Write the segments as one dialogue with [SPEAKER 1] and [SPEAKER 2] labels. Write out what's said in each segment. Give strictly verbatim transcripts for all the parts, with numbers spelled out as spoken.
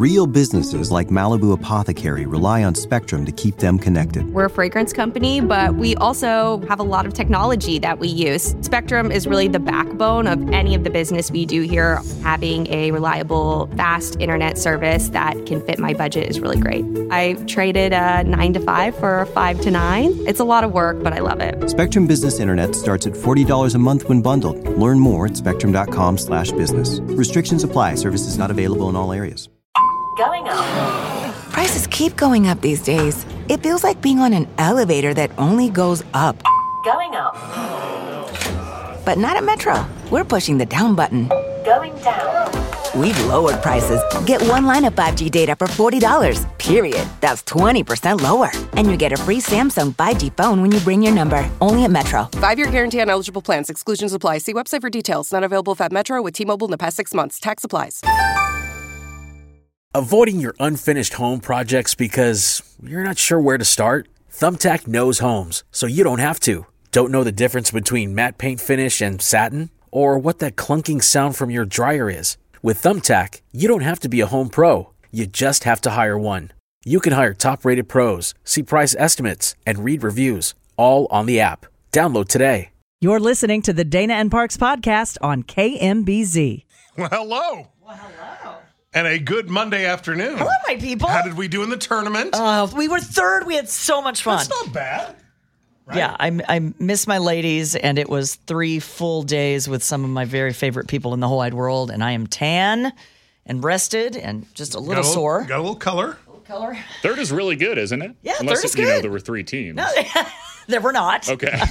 [SPEAKER 1] Real businesses like Malibu Apothecary rely on Spectrum to keep them connected.
[SPEAKER 2] We're a fragrance company, but we also have a lot of technology that we use. Spectrum is really the backbone of any of the business we do here. Having a reliable, fast internet service that can fit my budget is really great. I traded a nine to five for a five to nine. It's a lot of work, but I love it.
[SPEAKER 1] Spectrum Business Internet starts at forty dollars a month when bundled. Learn more at spectrum.com slash business. Restrictions apply. Services not available in all areas.
[SPEAKER 3] Going up. Prices keep going up these days. It feels like being on an elevator that only goes up. Going up. But not at Metro. We're pushing the down button. Going down. We've lowered prices. Get one line of five G data for forty dollars, period. That's twenty percent lower. And you get a free Samsung five G phone when you bring your number. Only at Metro.
[SPEAKER 4] Five-year guarantee on eligible plans. Exclusions apply. See website for details. Not available if at Metro with T-Mobile in the past six months. Tax applies.
[SPEAKER 5] Avoiding your unfinished home projects because you're not sure where to start? Thumbtack knows homes, so you don't have to. Don't know the difference between matte paint finish and satin? Or what that clunking sound from your dryer is? With Thumbtack, you don't have to be a home pro. You just have to hire one. You can hire top-rated pros, see price estimates, and read reviews, all on the app. Download today.
[SPEAKER 6] You're listening to the Dana and Parks podcast on K M B Z.
[SPEAKER 7] Well, hello.
[SPEAKER 8] Well, hello.
[SPEAKER 7] And a good Monday afternoon.
[SPEAKER 8] Hello, my people.
[SPEAKER 7] How did we do in the tournament?
[SPEAKER 8] Uh, we were third. We had so much fun.
[SPEAKER 7] That's not bad. Right?
[SPEAKER 8] Yeah, I, I miss my ladies, and it was three full days with some of my very favorite people in the whole wide world, and I am tan and rested and just a little,
[SPEAKER 7] got a little
[SPEAKER 8] sore.
[SPEAKER 7] Got a little color.
[SPEAKER 8] A little color.
[SPEAKER 9] Third is really good, isn't it?
[SPEAKER 8] Yeah,
[SPEAKER 9] Unless,
[SPEAKER 8] third is
[SPEAKER 9] you
[SPEAKER 8] good.
[SPEAKER 9] know, there were three teams.
[SPEAKER 8] No, there were not.
[SPEAKER 9] Okay.
[SPEAKER 8] Oh,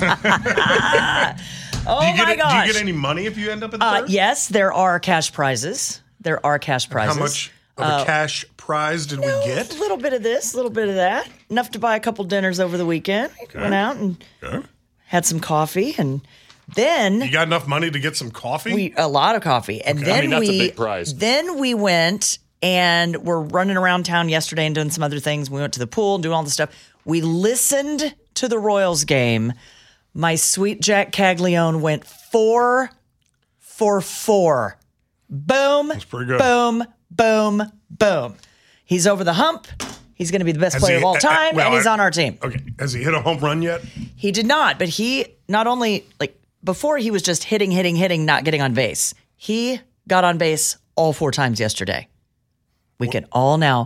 [SPEAKER 7] do you get
[SPEAKER 8] my
[SPEAKER 7] it,
[SPEAKER 8] gosh.
[SPEAKER 7] Do you get any money if you end up in third?
[SPEAKER 8] Uh, yes, there are cash prizes. There are cash prizes.
[SPEAKER 7] How much of a
[SPEAKER 8] Uh,
[SPEAKER 7] cash prize did
[SPEAKER 8] No,
[SPEAKER 7] we get?
[SPEAKER 8] A little bit of this, a little bit of that. Enough to buy a couple dinners over the weekend.
[SPEAKER 7] Okay.
[SPEAKER 8] Went out and
[SPEAKER 7] Okay.
[SPEAKER 8] had some coffee, and then
[SPEAKER 7] You got enough money to get some coffee?
[SPEAKER 8] we a lot of coffee, and
[SPEAKER 7] Okay.
[SPEAKER 8] then
[SPEAKER 9] I mean, that's
[SPEAKER 8] we
[SPEAKER 9] a big prize.
[SPEAKER 8] then we went and we're running around town yesterday and doing some other things. We went to the pool and doing all this stuff. We listened to the Royals game. My sweet Jack Caglione went four for four. Boom.
[SPEAKER 7] That's pretty good.
[SPEAKER 8] Boom. Boom. Boom. He's over the hump. He's going to be the best
[SPEAKER 7] Has
[SPEAKER 8] player
[SPEAKER 7] he-
[SPEAKER 8] of all
[SPEAKER 7] uh, uh,
[SPEAKER 8] time,
[SPEAKER 7] well,
[SPEAKER 8] and he's
[SPEAKER 7] I-
[SPEAKER 8] on our team.
[SPEAKER 7] Okay. Has he hit a home run yet?
[SPEAKER 8] He did not, but he not only, like, before he was just hitting, hitting, hitting, not getting on base. He got on base all four times yesterday. We can all now.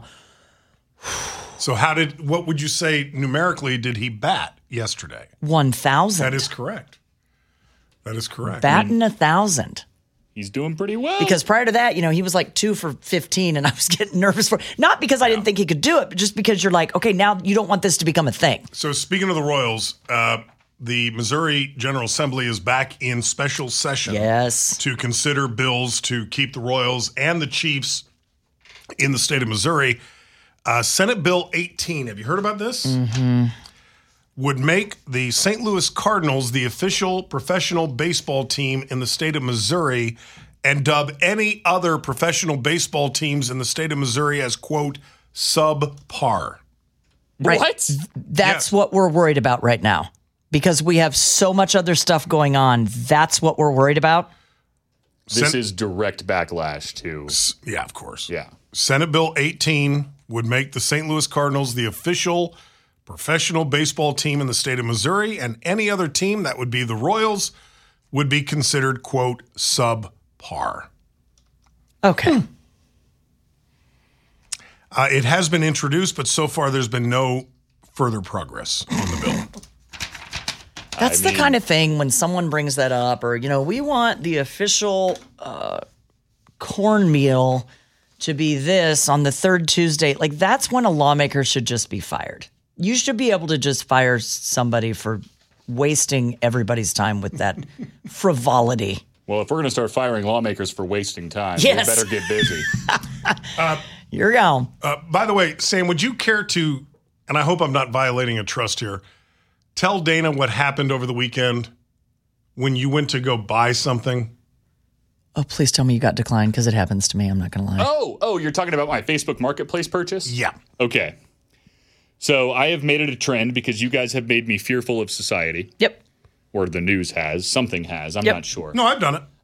[SPEAKER 7] So how did, what would you say numerically did he bat yesterday?
[SPEAKER 8] one thousand.
[SPEAKER 7] That is correct. That is correct.
[SPEAKER 8] Batting a thousand.
[SPEAKER 9] He's doing pretty well.
[SPEAKER 8] Because prior to that, you know, he was like two for fifteen, and I was getting nervous for not because I didn't think he could do it, but just because you're like, okay, now you don't want this to become a thing.
[SPEAKER 7] So speaking of the Royals, uh, the Missouri General Assembly is back in special session.
[SPEAKER 8] Yes.
[SPEAKER 7] To consider bills to keep the Royals and the Chiefs in the state of Missouri. Uh, Senate Bill eighteen, have you heard about this?
[SPEAKER 8] Mm-hmm.
[SPEAKER 7] Would make the Saint Louis Cardinals the official professional baseball team in the state of Missouri and dub any other professional baseball teams in the state of Missouri as, quote, subpar.
[SPEAKER 8] Right.
[SPEAKER 9] What?
[SPEAKER 8] That's
[SPEAKER 7] Yes.
[SPEAKER 8] what we're worried about right now. Because we have so much other stuff going on. That's what we're worried about.
[SPEAKER 9] This
[SPEAKER 7] Sen-
[SPEAKER 9] is direct backlash to.
[SPEAKER 7] Yeah, of course.
[SPEAKER 9] Yeah.
[SPEAKER 7] Senate Bill eighteen would make the Saint Louis Cardinals the official professional baseball team in the state of Missouri, and any other team, that would be the Royals, would be considered, quote, subpar.
[SPEAKER 8] Okay.
[SPEAKER 7] Uh, it has been introduced, but so far there's been no further progress on the bill.
[SPEAKER 8] That's
[SPEAKER 9] I
[SPEAKER 8] the
[SPEAKER 9] mean-
[SPEAKER 8] kind of thing when someone brings that up, or, you know, we want the official uh, cornmeal to be this on the third Tuesday. Like, that's when a lawmaker should just be fired. You should be able to just fire somebody for wasting everybody's time with that frivolity.
[SPEAKER 9] Well, if we're going to start firing lawmakers for wasting time,
[SPEAKER 8] Yes.
[SPEAKER 9] we better get busy.
[SPEAKER 8] You're gone.
[SPEAKER 7] Uh, by the way, Sam, would you care to, and I hope I'm not violating a trust here, tell Dana what happened over the weekend when you went to go buy something?
[SPEAKER 8] Oh, please tell me you got declined, because it happens to me. I'm not going to lie.
[SPEAKER 9] Oh, oh, you're talking about my Facebook Marketplace purchase?
[SPEAKER 7] Yeah.
[SPEAKER 9] Okay. So I have made it a trend because you guys have made me fearful of society.
[SPEAKER 8] Yep.
[SPEAKER 9] Or the news has. Something has. I'm
[SPEAKER 8] Yep.
[SPEAKER 9] not sure.
[SPEAKER 7] No, I've done it.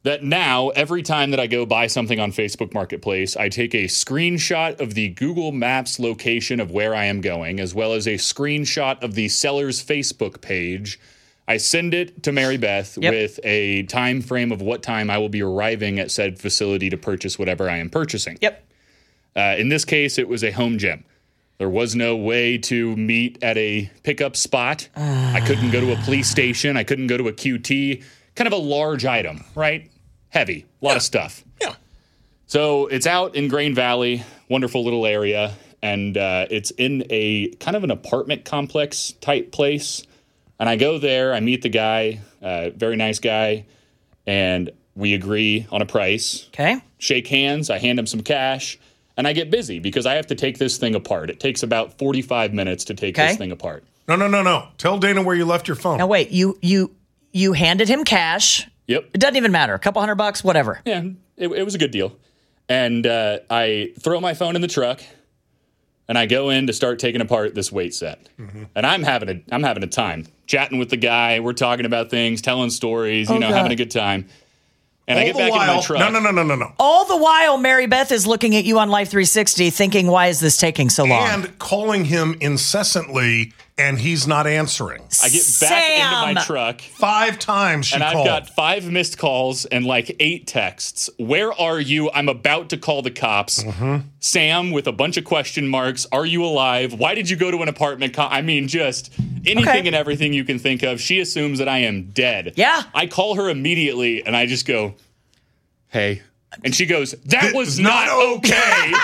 [SPEAKER 9] that now every time that I go buy something on Facebook Marketplace, I take a screenshot of the Google Maps location of where I am going, as well as a screenshot of the seller's Facebook page. I send it to Mary Beth yep. with a time frame of what time I will be arriving at said facility to purchase whatever I am purchasing.
[SPEAKER 8] Yep.
[SPEAKER 9] Uh, in this case, it was a home gym. There was no way to meet at a pickup spot. Uh. I couldn't go to a police station. I couldn't go to a Q T. Kind of a large item, right? Heavy, a lot
[SPEAKER 7] yeah.
[SPEAKER 9] of stuff.
[SPEAKER 7] Yeah.
[SPEAKER 9] So it's out in Grain Valley, wonderful little area, and uh, it's in a kind of an apartment complex type place. And I go there, I meet the guy, uh, very nice guy, and we agree on a price.
[SPEAKER 8] Okay.
[SPEAKER 9] Shake hands, I hand him some cash, and I get busy because I have to take this thing apart. It takes about forty-five minutes to take
[SPEAKER 8] okay.
[SPEAKER 9] this thing apart.
[SPEAKER 7] No, no, no, no. Tell Dana where you left your phone.
[SPEAKER 8] Now, wait, you you you handed him cash.
[SPEAKER 9] Yep.
[SPEAKER 8] It doesn't even matter. A couple hundred bucks, whatever.
[SPEAKER 9] Yeah, it, it was a good deal. And uh, I throw my phone in the truck, and I go in to start taking apart this weight set. Mm-hmm. And I'm having a I'm having a time chatting with the guy. We're talking about things, telling stories, you oh, know, God. having a good time. And
[SPEAKER 7] All
[SPEAKER 9] I get back
[SPEAKER 7] while,
[SPEAKER 9] in my truck.
[SPEAKER 7] No, no, no, no, no, no.
[SPEAKER 8] All the while, Mary Beth is looking at you on Life three sixty, thinking, "Why is this taking so long?"
[SPEAKER 7] And calling him incessantly, and he's not answering.
[SPEAKER 9] I get back
[SPEAKER 8] Sam.
[SPEAKER 9] into my truck
[SPEAKER 7] five times. She
[SPEAKER 9] and
[SPEAKER 7] called.
[SPEAKER 9] I've got five missed calls and like eight texts. Where are you? I'm about to call the cops. Mm-hmm. Sam with a bunch of question marks. Are you alive? Why did you go to an apartment? Co-? I mean, just anything
[SPEAKER 8] okay.
[SPEAKER 9] and everything you can think of. She assumes that I am dead.
[SPEAKER 8] Yeah.
[SPEAKER 9] I call her immediately and I just go, "Hey." And she goes, "That was
[SPEAKER 7] not,
[SPEAKER 9] not okay."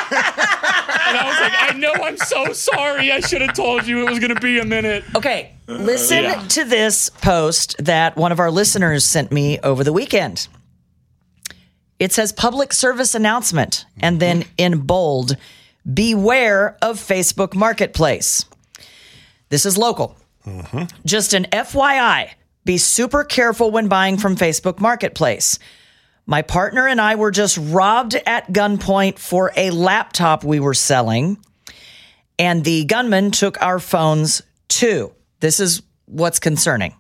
[SPEAKER 9] And I was like, "I know, I'm so sorry. I should have told you it was going to be a minute."
[SPEAKER 8] Okay, listen
[SPEAKER 9] yeah.
[SPEAKER 8] to this post that one of our listeners sent me over the weekend. It says public service announcement, and then in bold, beware of Facebook Marketplace. This is local. Mm-hmm. Just an F Y I, be super careful when buying from Facebook Marketplace. My partner and I were just robbed at gunpoint for a laptop we were selling, and the gunman took our phones too. This is what's concerning.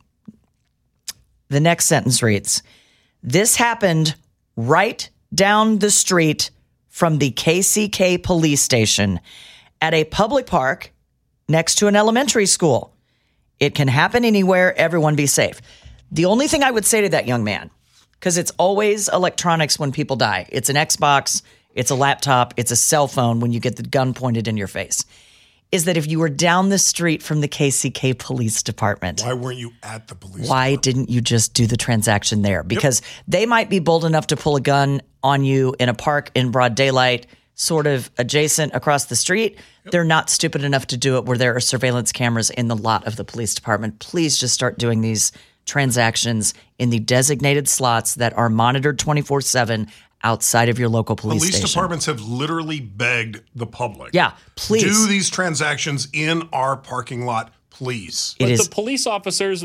[SPEAKER 8] The next sentence reads, "This happened right down the street from the K C K police station at a public park next to an elementary school. It can happen anywhere. Everyone be safe." The only thing I would say to that young man, because it's always electronics when people die. It's an Xbox, it's a laptop, it's a cell phone when you get the gun pointed in your face, is that if you were down the street from the K C K police department.
[SPEAKER 7] Why weren't you at the police
[SPEAKER 8] Why
[SPEAKER 7] department?
[SPEAKER 8] didn't you just do the transaction there? Because yep. they might be bold enough to pull a gun on you in a park in broad daylight, sort of adjacent across the street. Yep. They're not stupid enough to do it where there are surveillance cameras in the lot of the police department. Please just start doing these transactions in the designated slots that are monitored twenty-four seven outside of your local police,
[SPEAKER 7] police
[SPEAKER 8] station.
[SPEAKER 7] Police departments have literally begged the public.
[SPEAKER 8] Yeah, please.
[SPEAKER 7] Do these transactions in our parking lot, please.
[SPEAKER 9] But
[SPEAKER 8] it is,
[SPEAKER 9] the police officers,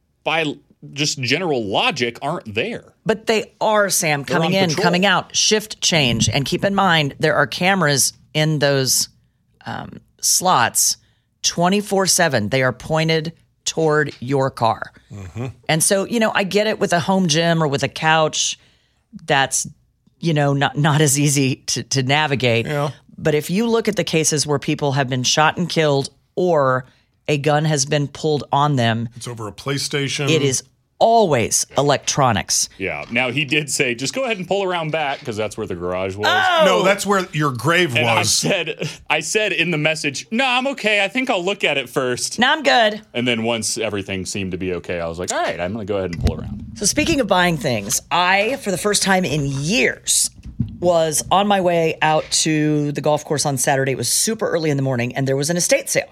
[SPEAKER 9] by just general logic, aren't there.
[SPEAKER 8] But they are, Sam,
[SPEAKER 9] They're
[SPEAKER 8] coming in,
[SPEAKER 9] patrol.
[SPEAKER 8] coming out, shift change. And keep in mind, there are cameras in those um, slots twenty-four seven. They are pointed toward your car. Mm-hmm. And so, you know, I get it with a home gym or with a couch. That's, you know, not, not as easy to, to navigate.
[SPEAKER 7] Yeah.
[SPEAKER 8] But if you look at the cases where people have been shot and killed or a gun has been pulled on them.
[SPEAKER 7] It's over a PlayStation.
[SPEAKER 8] It is always electronics.
[SPEAKER 9] Yeah. Now, he did say, just go ahead and pull around back because that's where the garage was.
[SPEAKER 8] Oh!
[SPEAKER 7] No, that's where your grave
[SPEAKER 9] and
[SPEAKER 7] was.
[SPEAKER 9] I said, I said in the message, no, I'm okay. I think I'll look at it first.
[SPEAKER 8] No, I'm good.
[SPEAKER 9] And then once everything seemed to be okay, I was like, all right, I'm going to go ahead and pull around.
[SPEAKER 8] So speaking of buying things, I, for the first time in years, was on my way out to the golf course on Saturday. It was super early in the morning, and there was an estate sale.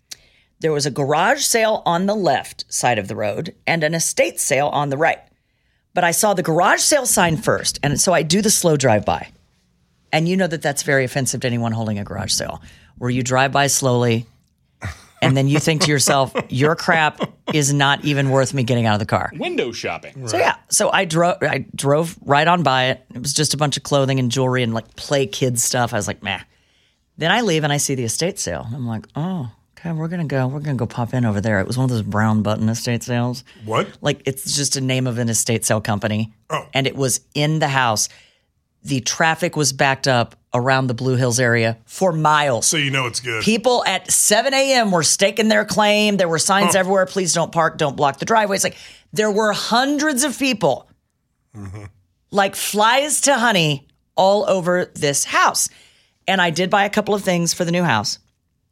[SPEAKER 8] There was a garage sale on the left side of the road and an estate sale on the right. But I saw the garage sale sign first, and so I do the slow drive-by. And you know that that's very offensive to anyone holding a garage sale, where you drive by slowly, and then you think to yourself, your crap is not even worth me getting out of the car.
[SPEAKER 9] Window shopping.
[SPEAKER 8] So yeah, so I drove I drove right on by it. It was just a bunch of clothing and jewelry and like play kids stuff. I was like, meh. Then I leave and I see the estate sale. I'm like, oh, Okay, we're gonna go. We're gonna go pop in over there. It was one of those brown button estate sales.
[SPEAKER 7] What?
[SPEAKER 8] Like it's just a name of an estate sale company.
[SPEAKER 7] Oh.
[SPEAKER 8] And it was in the house. The traffic was backed up around the Blue Hills area for miles.
[SPEAKER 7] So you know it's good.
[SPEAKER 8] People at seven a.m. were staking their claim. There were signs
[SPEAKER 7] oh.
[SPEAKER 8] everywhere. Please don't park. Don't block the driveways. Like there were hundreds of people, mm-hmm. like flies to honey, all over this house. And I did buy a couple of things for the new house.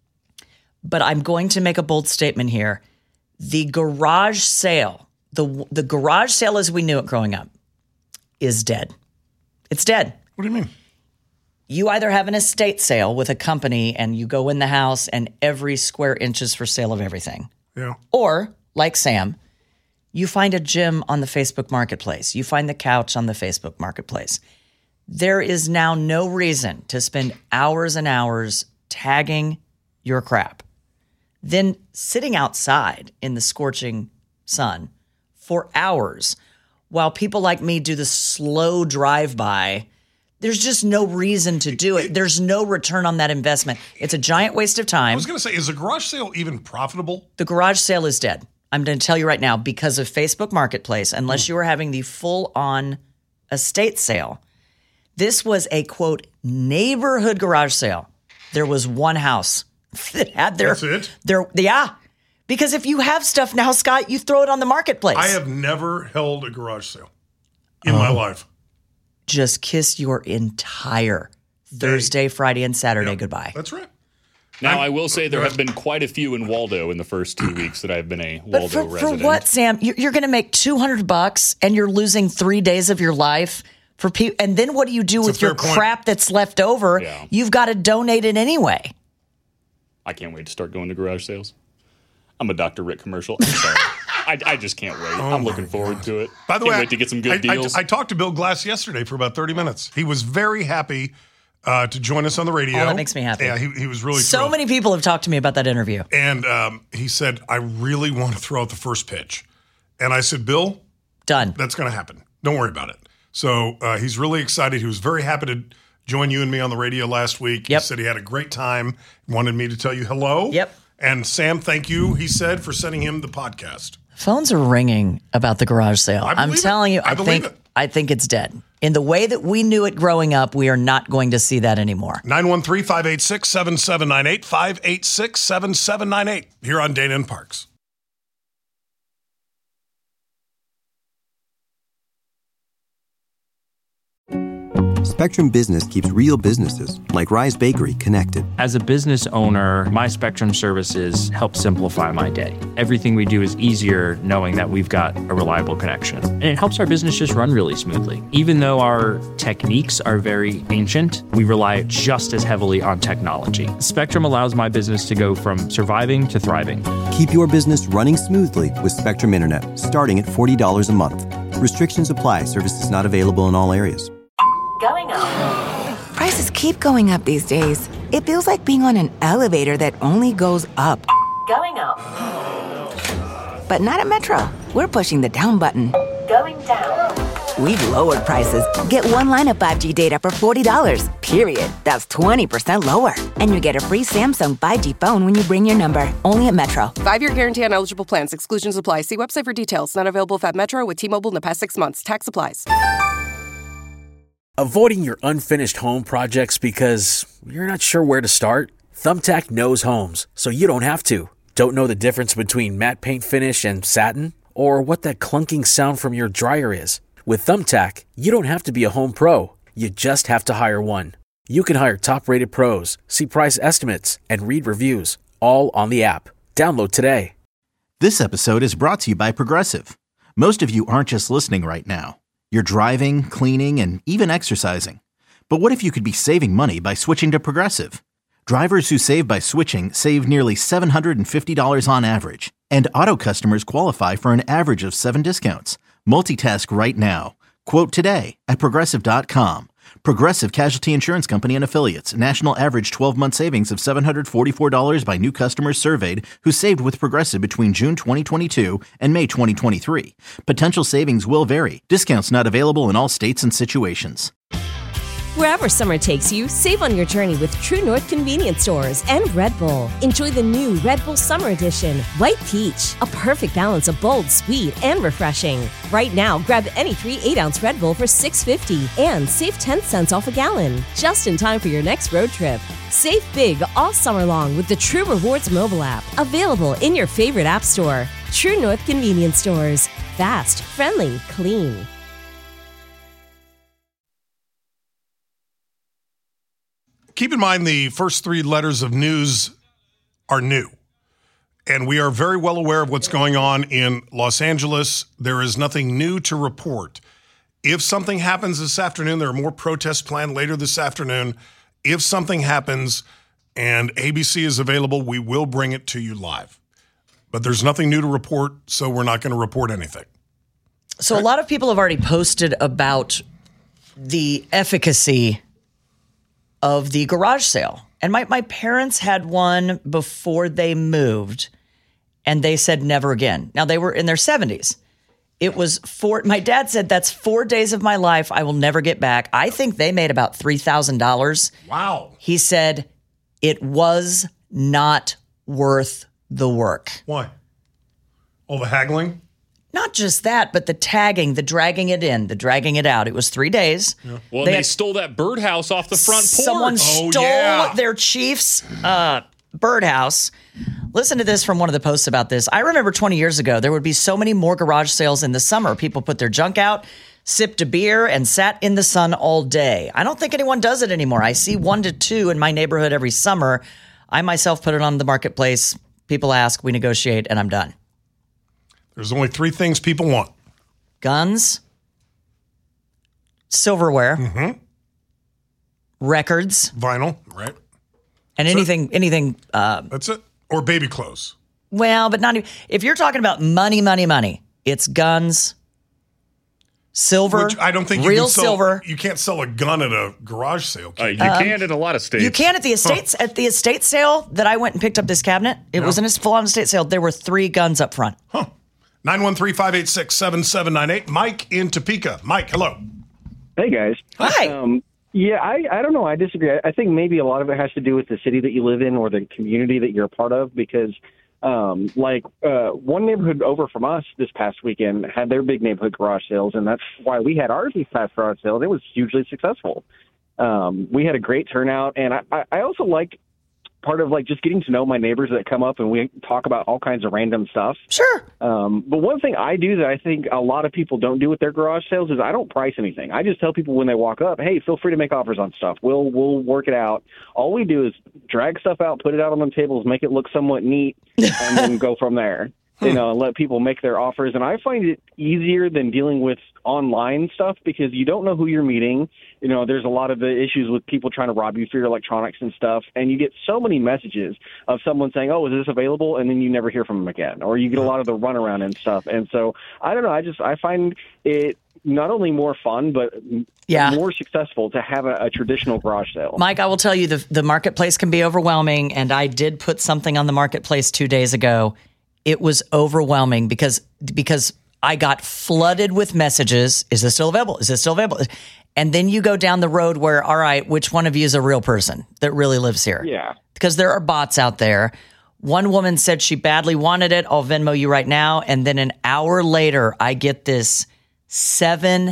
[SPEAKER 8] But I'm going to make a bold statement here. The garage sale, the the garage sale as we knew it growing up, is dead. It's dead.
[SPEAKER 7] What do you mean?
[SPEAKER 8] You either have an estate sale with a company and you go in the house and every square inch is for sale of everything.
[SPEAKER 7] Yeah.
[SPEAKER 8] Or, like Sam, you find a gym on the Facebook Marketplace. You find the couch on the Facebook Marketplace. There is now no reason to spend hours and hours tagging your crap, then sitting outside in the scorching sun for hours while people like me do the slow drive-by. There's just no reason to do it. There's no return on that investment. It's a giant waste of time.
[SPEAKER 7] I was going to say, is a garage sale even profitable?
[SPEAKER 8] The garage sale is dead. I'm going to tell you right now, because of Facebook Marketplace, unless mm. you are having the full-on estate sale. This was a, quote, neighborhood garage sale. There was one house that had their...
[SPEAKER 7] That's it?
[SPEAKER 8] Their, yeah. Because if you have stuff now, Scott, you throw it on the marketplace.
[SPEAKER 7] I have never held a garage sale in oh. my life.
[SPEAKER 8] Just kiss your entire Thursday, Friday, and Saturday
[SPEAKER 7] yep.
[SPEAKER 8] goodbye.
[SPEAKER 7] That's right.
[SPEAKER 9] Now,
[SPEAKER 7] I'm,
[SPEAKER 9] I will say there have been quite a few in Waldo in the first two weeks that I've been a
[SPEAKER 8] but
[SPEAKER 9] Waldo
[SPEAKER 8] for,
[SPEAKER 9] resident.
[SPEAKER 8] For what, Sam? You're, you're going to make two hundred bucks and you're losing three days of your life for people. And then what do you do
[SPEAKER 7] it's
[SPEAKER 8] with your
[SPEAKER 7] point.
[SPEAKER 8] crap that's left over?
[SPEAKER 9] Yeah.
[SPEAKER 8] You've got to donate it anyway.
[SPEAKER 9] I can't wait to start going to garage sales. I'm a Doctor Rick commercial. I'm sorry. I, I just can't wait.
[SPEAKER 7] Oh
[SPEAKER 9] I'm looking forward
[SPEAKER 7] God.
[SPEAKER 9] to it.
[SPEAKER 7] By the
[SPEAKER 9] can't
[SPEAKER 7] way,
[SPEAKER 9] wait to get some good
[SPEAKER 7] I,
[SPEAKER 9] deals.
[SPEAKER 7] I, I talked to Bill Glass yesterday for about thirty minutes. He was very happy uh, to join us on the radio.
[SPEAKER 8] Oh, that makes me happy.
[SPEAKER 7] Yeah, he, he was really
[SPEAKER 8] So
[SPEAKER 7] thrilled.
[SPEAKER 8] many people have talked to me about that interview.
[SPEAKER 7] And um, he said, I really want to throw out the first pitch. And I said, Bill,
[SPEAKER 8] done.
[SPEAKER 7] That's going to happen. Don't worry about it. So uh, he's really excited. He was very happy to join you and me on the radio last week.
[SPEAKER 8] Yep.
[SPEAKER 7] He said he had a great time. Wanted me to tell you hello.
[SPEAKER 8] Yep.
[SPEAKER 7] And Sam, thank you, he said, for sending him the podcast.
[SPEAKER 8] Phones are ringing about the garage sale.
[SPEAKER 7] I
[SPEAKER 8] I'm
[SPEAKER 7] believe
[SPEAKER 8] telling
[SPEAKER 7] it.
[SPEAKER 8] you, I,
[SPEAKER 7] I believe
[SPEAKER 8] think
[SPEAKER 7] it.
[SPEAKER 8] I think it's dead. In the way that we knew it growing up, we are not going to see that anymore.
[SPEAKER 7] nine one three, five eight six, seven seven nine eight, five eight six, seven seven nine eight, here on Dana and Parks.
[SPEAKER 1] Spectrum Business keeps real businesses, like Rise Bakery, connected.
[SPEAKER 10] As a business owner, my Spectrum services help simplify my day. Everything we do is easier knowing that we've got a reliable connection. And it helps our business just run really smoothly. Even though our techniques are very ancient, we rely just as heavily on technology. Spectrum allows my business to go from surviving to thriving.
[SPEAKER 1] Keep your business running smoothly with Spectrum Internet, starting at forty dollars a month. Restrictions apply. Services not available in all areas.
[SPEAKER 3] Going up. Prices keep going up these days. It feels like being on an elevator that only goes up. Going up. But not at Metro. We're pushing the down button. Going down. We've lowered prices. Get one line of five G data for forty dollars, period. That's twenty percent lower. And you get a free Samsung five G phone when you bring your number. Only at Metro.
[SPEAKER 4] Five-year guarantee on eligible plans. Exclusions apply. See website for details. Not available if at Metro with T-Mobile in the past six months. Tax applies.
[SPEAKER 5] Avoiding your unfinished home projects because you're not sure where to start? Thumbtack knows homes, so you don't have to. Don't know the difference between matte paint finish and satin? Or what that clunking sound from your dryer is? With Thumbtack, you don't have to be a home pro. You just have to hire one. You can hire top-rated pros, see price estimates, and read reviews, all on the app. Download today.
[SPEAKER 11] This episode is brought to you by Progressive. Most of you aren't just listening right now. You're driving, cleaning, and even exercising. But what if you could be saving money by switching to Progressive? Drivers who save by switching save nearly seven hundred fifty dollars on average. And auto customers qualify for an average of seven discounts. Multitask right now. Quote today at Progressive dot com. Progressive Casualty Insurance Company and Affiliates. National average twelve-month savings of seven hundred forty-four dollars by new customers surveyed who saved with Progressive between June twenty twenty-two and May twenty twenty-three. Potential savings will vary. Discounts not available in all states and situations.
[SPEAKER 12] Wherever summer takes you, save on your journey with True North Convenience Stores and Red Bull. Enjoy the new Red Bull Summer Edition, White Peach, a perfect balance of bold, sweet, and refreshing. Right now, grab any three eight-ounce Red Bull for six fifty and save ten cents off a gallon, just in time for your next road trip. Save big all summer long with the True Rewards mobile app, available in your favorite app store. True North Convenience Stores. Fast, friendly, clean.
[SPEAKER 7] Keep in mind the first three letters of news are new. And we are very well aware of what's going on in Los Angeles. There is nothing new to report. If something happens this afternoon, there are more protests planned later this afternoon. If something happens and A B C is available, we will bring it to you live. But there's nothing new to report, so we're not going to report anything.
[SPEAKER 8] So right. A lot of people have already posted about the efficacy of the garage sale. And my, my parents had one before they moved, and they said never again. Now, they were in their seventies. It was four. My dad said that's four days of my life I will never get back. I think they made about three thousand dollars.
[SPEAKER 7] Wow.
[SPEAKER 8] He said it was not worth the work.
[SPEAKER 7] Why? All the haggling?
[SPEAKER 8] Not just that, but the tagging, the dragging it in, the dragging it out. It was three days.
[SPEAKER 9] Yeah. Well, they, they stole that birdhouse off the front porch.
[SPEAKER 8] Someone
[SPEAKER 7] oh,
[SPEAKER 8] stole
[SPEAKER 7] yeah.
[SPEAKER 8] their chief's uh, birdhouse. Listen to this from one of the posts about this. I remember twenty years ago, there would be so many more garage sales in the summer. People put their junk out, sipped a beer, and sat in the sun all day. I don't think anyone does it anymore. I see one to two in my neighborhood every summer. I myself put it on the marketplace. People ask, we negotiate, and I'm done.
[SPEAKER 7] There's only three things people want.
[SPEAKER 8] Guns, silverware,
[SPEAKER 7] mm-hmm.
[SPEAKER 8] records.
[SPEAKER 7] Vinyl, right.
[SPEAKER 8] And
[SPEAKER 7] That's
[SPEAKER 8] anything,
[SPEAKER 7] it.
[SPEAKER 8] anything. Uh,
[SPEAKER 7] That's it. Or baby clothes.
[SPEAKER 8] Well, but not even. If you're talking about money, money, money, it's guns, silver,
[SPEAKER 7] Which I don't think you
[SPEAKER 8] real
[SPEAKER 7] can sell,
[SPEAKER 8] silver.
[SPEAKER 7] You can't sell a gun at a garage sale.
[SPEAKER 9] Uh, you
[SPEAKER 8] Um,
[SPEAKER 9] can in a lot of states.
[SPEAKER 8] You can at the estates
[SPEAKER 7] Huh.
[SPEAKER 8] at the estate sale that I went and picked up this cabinet. It
[SPEAKER 7] Yeah.
[SPEAKER 8] was in a full-on estate sale. There were three guns up front.
[SPEAKER 7] Huh. nine one three, five eight six, seven seven nine eight. Mike in Topeka. Mike, hello.
[SPEAKER 13] Hey, guys.
[SPEAKER 8] Hi.
[SPEAKER 13] Um, yeah, I, I don't know. I disagree. I, I think maybe a lot of it has to do with the city that you live in or the community that you're a part of because, um, like, uh, one neighborhood over from us this past weekend had their big neighborhood garage sales, and that's why we had ours this past garage sale, and it was hugely successful. Um, we had a great turnout, and I, I, I also like part of like just getting to know my neighbors that come up and we talk about all kinds of random stuff.
[SPEAKER 8] Sure.
[SPEAKER 13] Um, but one thing I do that I think a lot of people don't do with their garage sales is I don't price anything. I just tell people when they walk up, hey, feel free to make offers on stuff. We'll we'll work it out. All we do is drag stuff out, put it out on the tables, make it look somewhat neat, and then go from there. You know, and let people make their offers. And I find it easier than dealing with online stuff because you don't know who you're meeting. You know, there's a lot of the issues with people trying to rob you for your electronics and stuff. And you get so many messages of someone saying, oh, is this available? And then you never hear from them again. Or you get a lot of the runaround and stuff. And so, I don't know, I just, I find it not only more fun, but
[SPEAKER 8] yeah.
[SPEAKER 13] more successful to have a, a traditional garage sale.
[SPEAKER 8] Mike, I will tell you, the, the marketplace can be overwhelming. And I did put something on the marketplace two days ago. It was overwhelming because because I got flooded with messages. Is this still available? Is this still available? And then you go down the road where, all right, which one of you is a real person that really lives here?
[SPEAKER 13] Yeah.
[SPEAKER 8] Because there are bots out there. One woman said she badly wanted it. I'll Venmo you right now. And then an hour later, I get this seven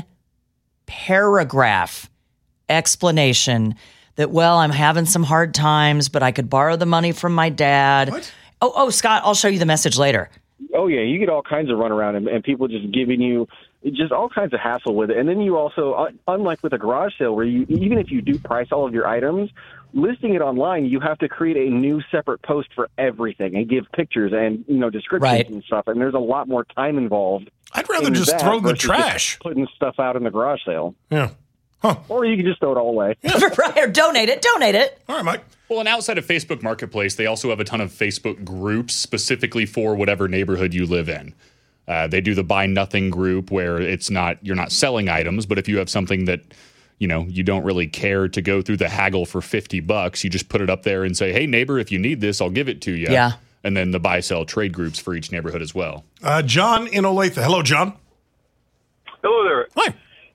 [SPEAKER 8] paragraph explanation that, well, I'm having some hard times, but I could borrow the money from my dad.
[SPEAKER 7] What?
[SPEAKER 8] Oh, oh, Scott, I'll show you the message later.
[SPEAKER 13] Oh, yeah, you get all kinds of runaround and, and people just giving you just all kinds of hassle with it. And then you also, unlike with a garage sale where you, even if you do price all of your items, listing it online, you have to create a new separate post for everything and give pictures and, you know, descriptions
[SPEAKER 8] right.
[SPEAKER 13] and stuff. And there's a lot more time involved.
[SPEAKER 7] I'd rather just throw the trash.
[SPEAKER 13] Putting stuff out in the garage sale.
[SPEAKER 7] Yeah. Huh.
[SPEAKER 13] Or you can just throw it all away.
[SPEAKER 8] Yeah. Right, or donate it, donate it.
[SPEAKER 7] All right, Mike.
[SPEAKER 9] Well, and outside of Facebook Marketplace, they also have a ton of Facebook groups specifically for whatever neighborhood you live in. Uh, they do the Buy Nothing group where it's not you're not selling items, but if you have something that you know you don't really care to go through the haggle for fifty bucks, you just put it up there and say, "Hey, neighbor, if you need this, I'll give it to you."
[SPEAKER 8] Yeah.
[SPEAKER 9] And then the buy sell trade groups for each neighborhood as well.
[SPEAKER 7] Uh, John in Olathe. Hello, John.
[SPEAKER 14] Hello there.
[SPEAKER 7] Hi.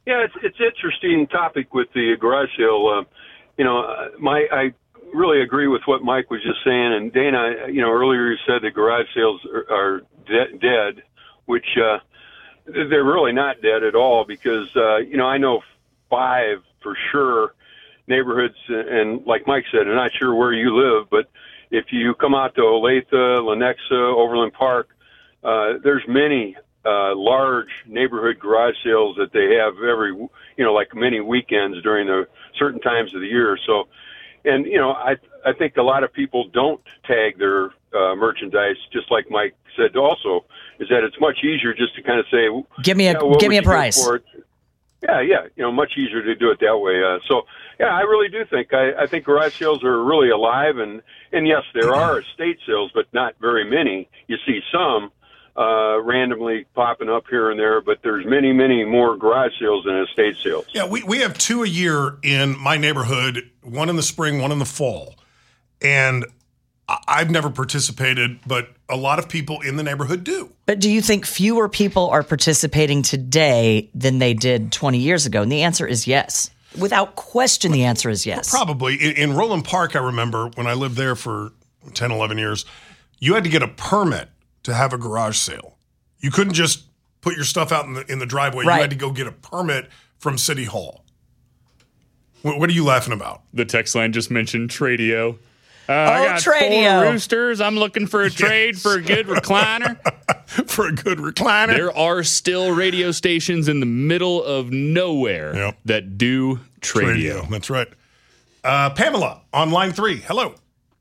[SPEAKER 14] Yeah, it's it's interesting topic with the garage sale. Uh, you know, uh, my I really agree with what Mike was just saying, and Dana, you know, earlier you said the garage sales are, are de- dead, which uh, they're really not dead at all because uh, you know I know five for sure neighborhoods, and like Mike said, I'm not sure where you live, but if you come out to Olathe, Lenexa, Overland Park, uh, there's many uh, large neighborhood garage sales that they have every, you know, like many weekends during the certain times of the year. So, and, you know, I I think a lot of people don't tag their uh, merchandise, just like Mike said also, is that it's much easier just to kind of say,
[SPEAKER 8] give me a,
[SPEAKER 14] yeah,
[SPEAKER 8] give me a price.
[SPEAKER 14] Yeah, yeah, you know, much easier to do it that way. Uh, so, yeah, I really do think I, I think garage sales are really alive, and and yes, there are estate sales, but not very many. You see some uh, randomly popping up here and there, but there's many, many more garage sales than estate sales.
[SPEAKER 7] Yeah, we we have two a year in my neighborhood, one in the spring, one in the fall, and I've never participated, but a lot of people in the neighborhood do.
[SPEAKER 8] But do you think fewer people are participating today than they did twenty years ago? And the answer is yes. Without question, the answer is yes.
[SPEAKER 7] Probably. In, in Roland Park, I remember when I lived there for ten, eleven years, you had to get a permit to have a garage sale. You couldn't just put your stuff out in the, in the driveway.
[SPEAKER 8] Right.
[SPEAKER 7] You had to go get a permit from City Hall. What, what are you laughing about?
[SPEAKER 9] The text line just mentioned Tradio. Uh,
[SPEAKER 8] oh,
[SPEAKER 9] I got
[SPEAKER 8] Tradio.
[SPEAKER 9] four roosters. I'm looking for a
[SPEAKER 7] Yes.
[SPEAKER 9] trade for a good recliner.
[SPEAKER 7] For a good recliner.
[SPEAKER 9] There are still radio stations in the middle of nowhere
[SPEAKER 7] Yep.
[SPEAKER 9] that do Tradio.
[SPEAKER 7] Tradio. That's right. Uh, Pamela on line three. Hello.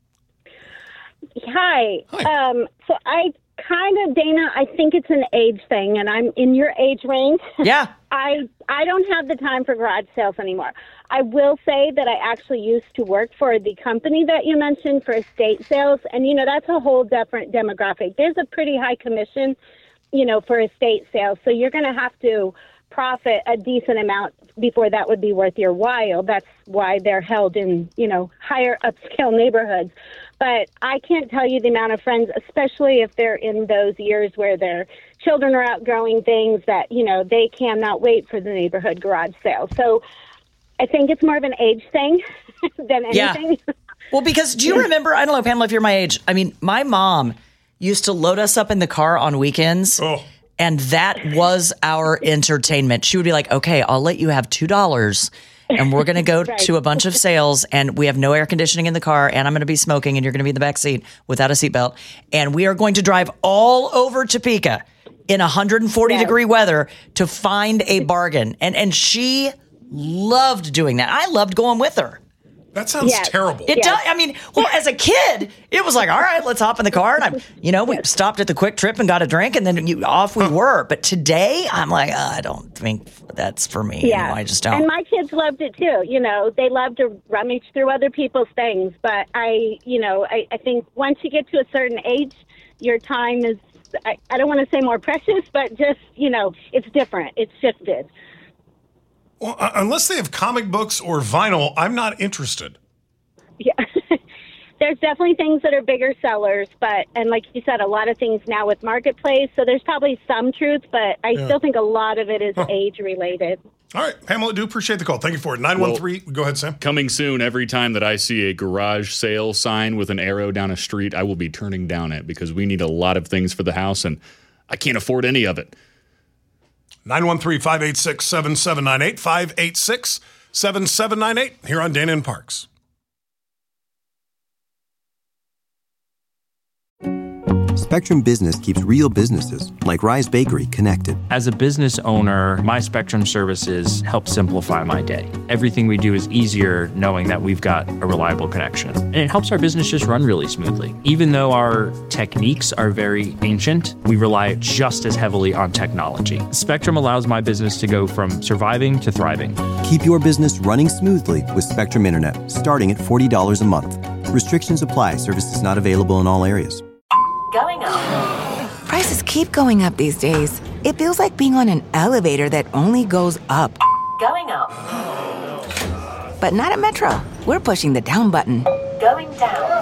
[SPEAKER 15] Hi.
[SPEAKER 7] Hi.
[SPEAKER 15] Um, so I kind of, Dana, I think it's an age thing, and I'm in your age range.
[SPEAKER 8] Yeah.
[SPEAKER 15] I I don't have the time for garage sales anymore. I will say that I actually used to work for the company that you mentioned for estate sales, and, you know, that's a whole different demographic. There's a pretty high commission, you know, for estate sales, so you're going to have to profit a decent amount before that would be worth your while. That's why they're held in, you know, higher upscale neighborhoods. But I can't tell you the amount of friends, especially if they're in those years where their children are outgrowing things, that, you know, they cannot wait for the neighborhood garage sale. So I think it's more of an age thing than anything.
[SPEAKER 8] Yeah. Well, because do you remember, I don't know, Pamela, if you're my age, I mean, my mom used to load us up in the car on weekends.
[SPEAKER 7] Oh.
[SPEAKER 8] And that was our entertainment. She would be like, okay, I'll let you have two dollars and we're going to go
[SPEAKER 15] Right.
[SPEAKER 8] to a bunch of sales, and we have no air conditioning in the car, and I'm going to be smoking, and you're going to be in the back seat without a seatbelt. And we are going to drive all over Topeka in one hundred forty
[SPEAKER 15] Yes.
[SPEAKER 8] degree weather to find a bargain. And and she loved doing that. I loved going with her.
[SPEAKER 7] That sounds
[SPEAKER 15] Yes.
[SPEAKER 7] terrible.
[SPEAKER 8] It
[SPEAKER 15] Yes.
[SPEAKER 8] does. I mean, well, as a kid, it was like, all right, let's hop in the car. And I'm, you know, we stopped at the Quick Trip and got a drink, and then you, off we were. But today, I'm like, uh, I don't think that's for me.
[SPEAKER 15] Yeah.
[SPEAKER 8] You know, I just don't.
[SPEAKER 15] And my kids loved it too. You know, they love to rummage through other people's things. But I, you know, I, I think once you get to a certain age, your time is, I, I don't want to say more precious, but just, you know, it's different. It's shifted.
[SPEAKER 7] Well, uh, unless they have comic books or vinyl, I'm not interested.
[SPEAKER 15] Yeah. There's definitely things that are bigger sellers, but, and like you said, a lot of things now with Marketplace, so there's probably some truth, but I
[SPEAKER 7] Yeah.
[SPEAKER 15] still think a lot of it is
[SPEAKER 7] Huh.
[SPEAKER 15] age related.
[SPEAKER 7] All right, Pamela, do appreciate the call. Thank you for it. nine one three, go ahead, Sam.
[SPEAKER 9] Coming soon, every time that I see a garage sale sign with an arrow down a street, I will be turning down it because we need a lot of things for the house, and I can't afford any of it.
[SPEAKER 7] nine one three, five eight six, seven seven nine eight, five eight six, seven seven nine eight, here on Dana and Parks.
[SPEAKER 1] Spectrum Business keeps real businesses, like Rise Bakery, connected.
[SPEAKER 10] As a business owner, my Spectrum services help simplify my day. Everything we do is easier knowing that we've got a reliable connection. And it helps our business just run really smoothly. Even though our techniques are very ancient, we rely just as heavily on technology. Spectrum allows my business to go from surviving to thriving.
[SPEAKER 1] Keep your business running smoothly with Spectrum Internet, starting at forty dollars a month. Restrictions apply. Services not available in all areas.
[SPEAKER 3] Going up. Prices keep going up these days. It feels like being on an elevator that only goes up. Going up. But not at Metro. We're pushing the down button. Going down.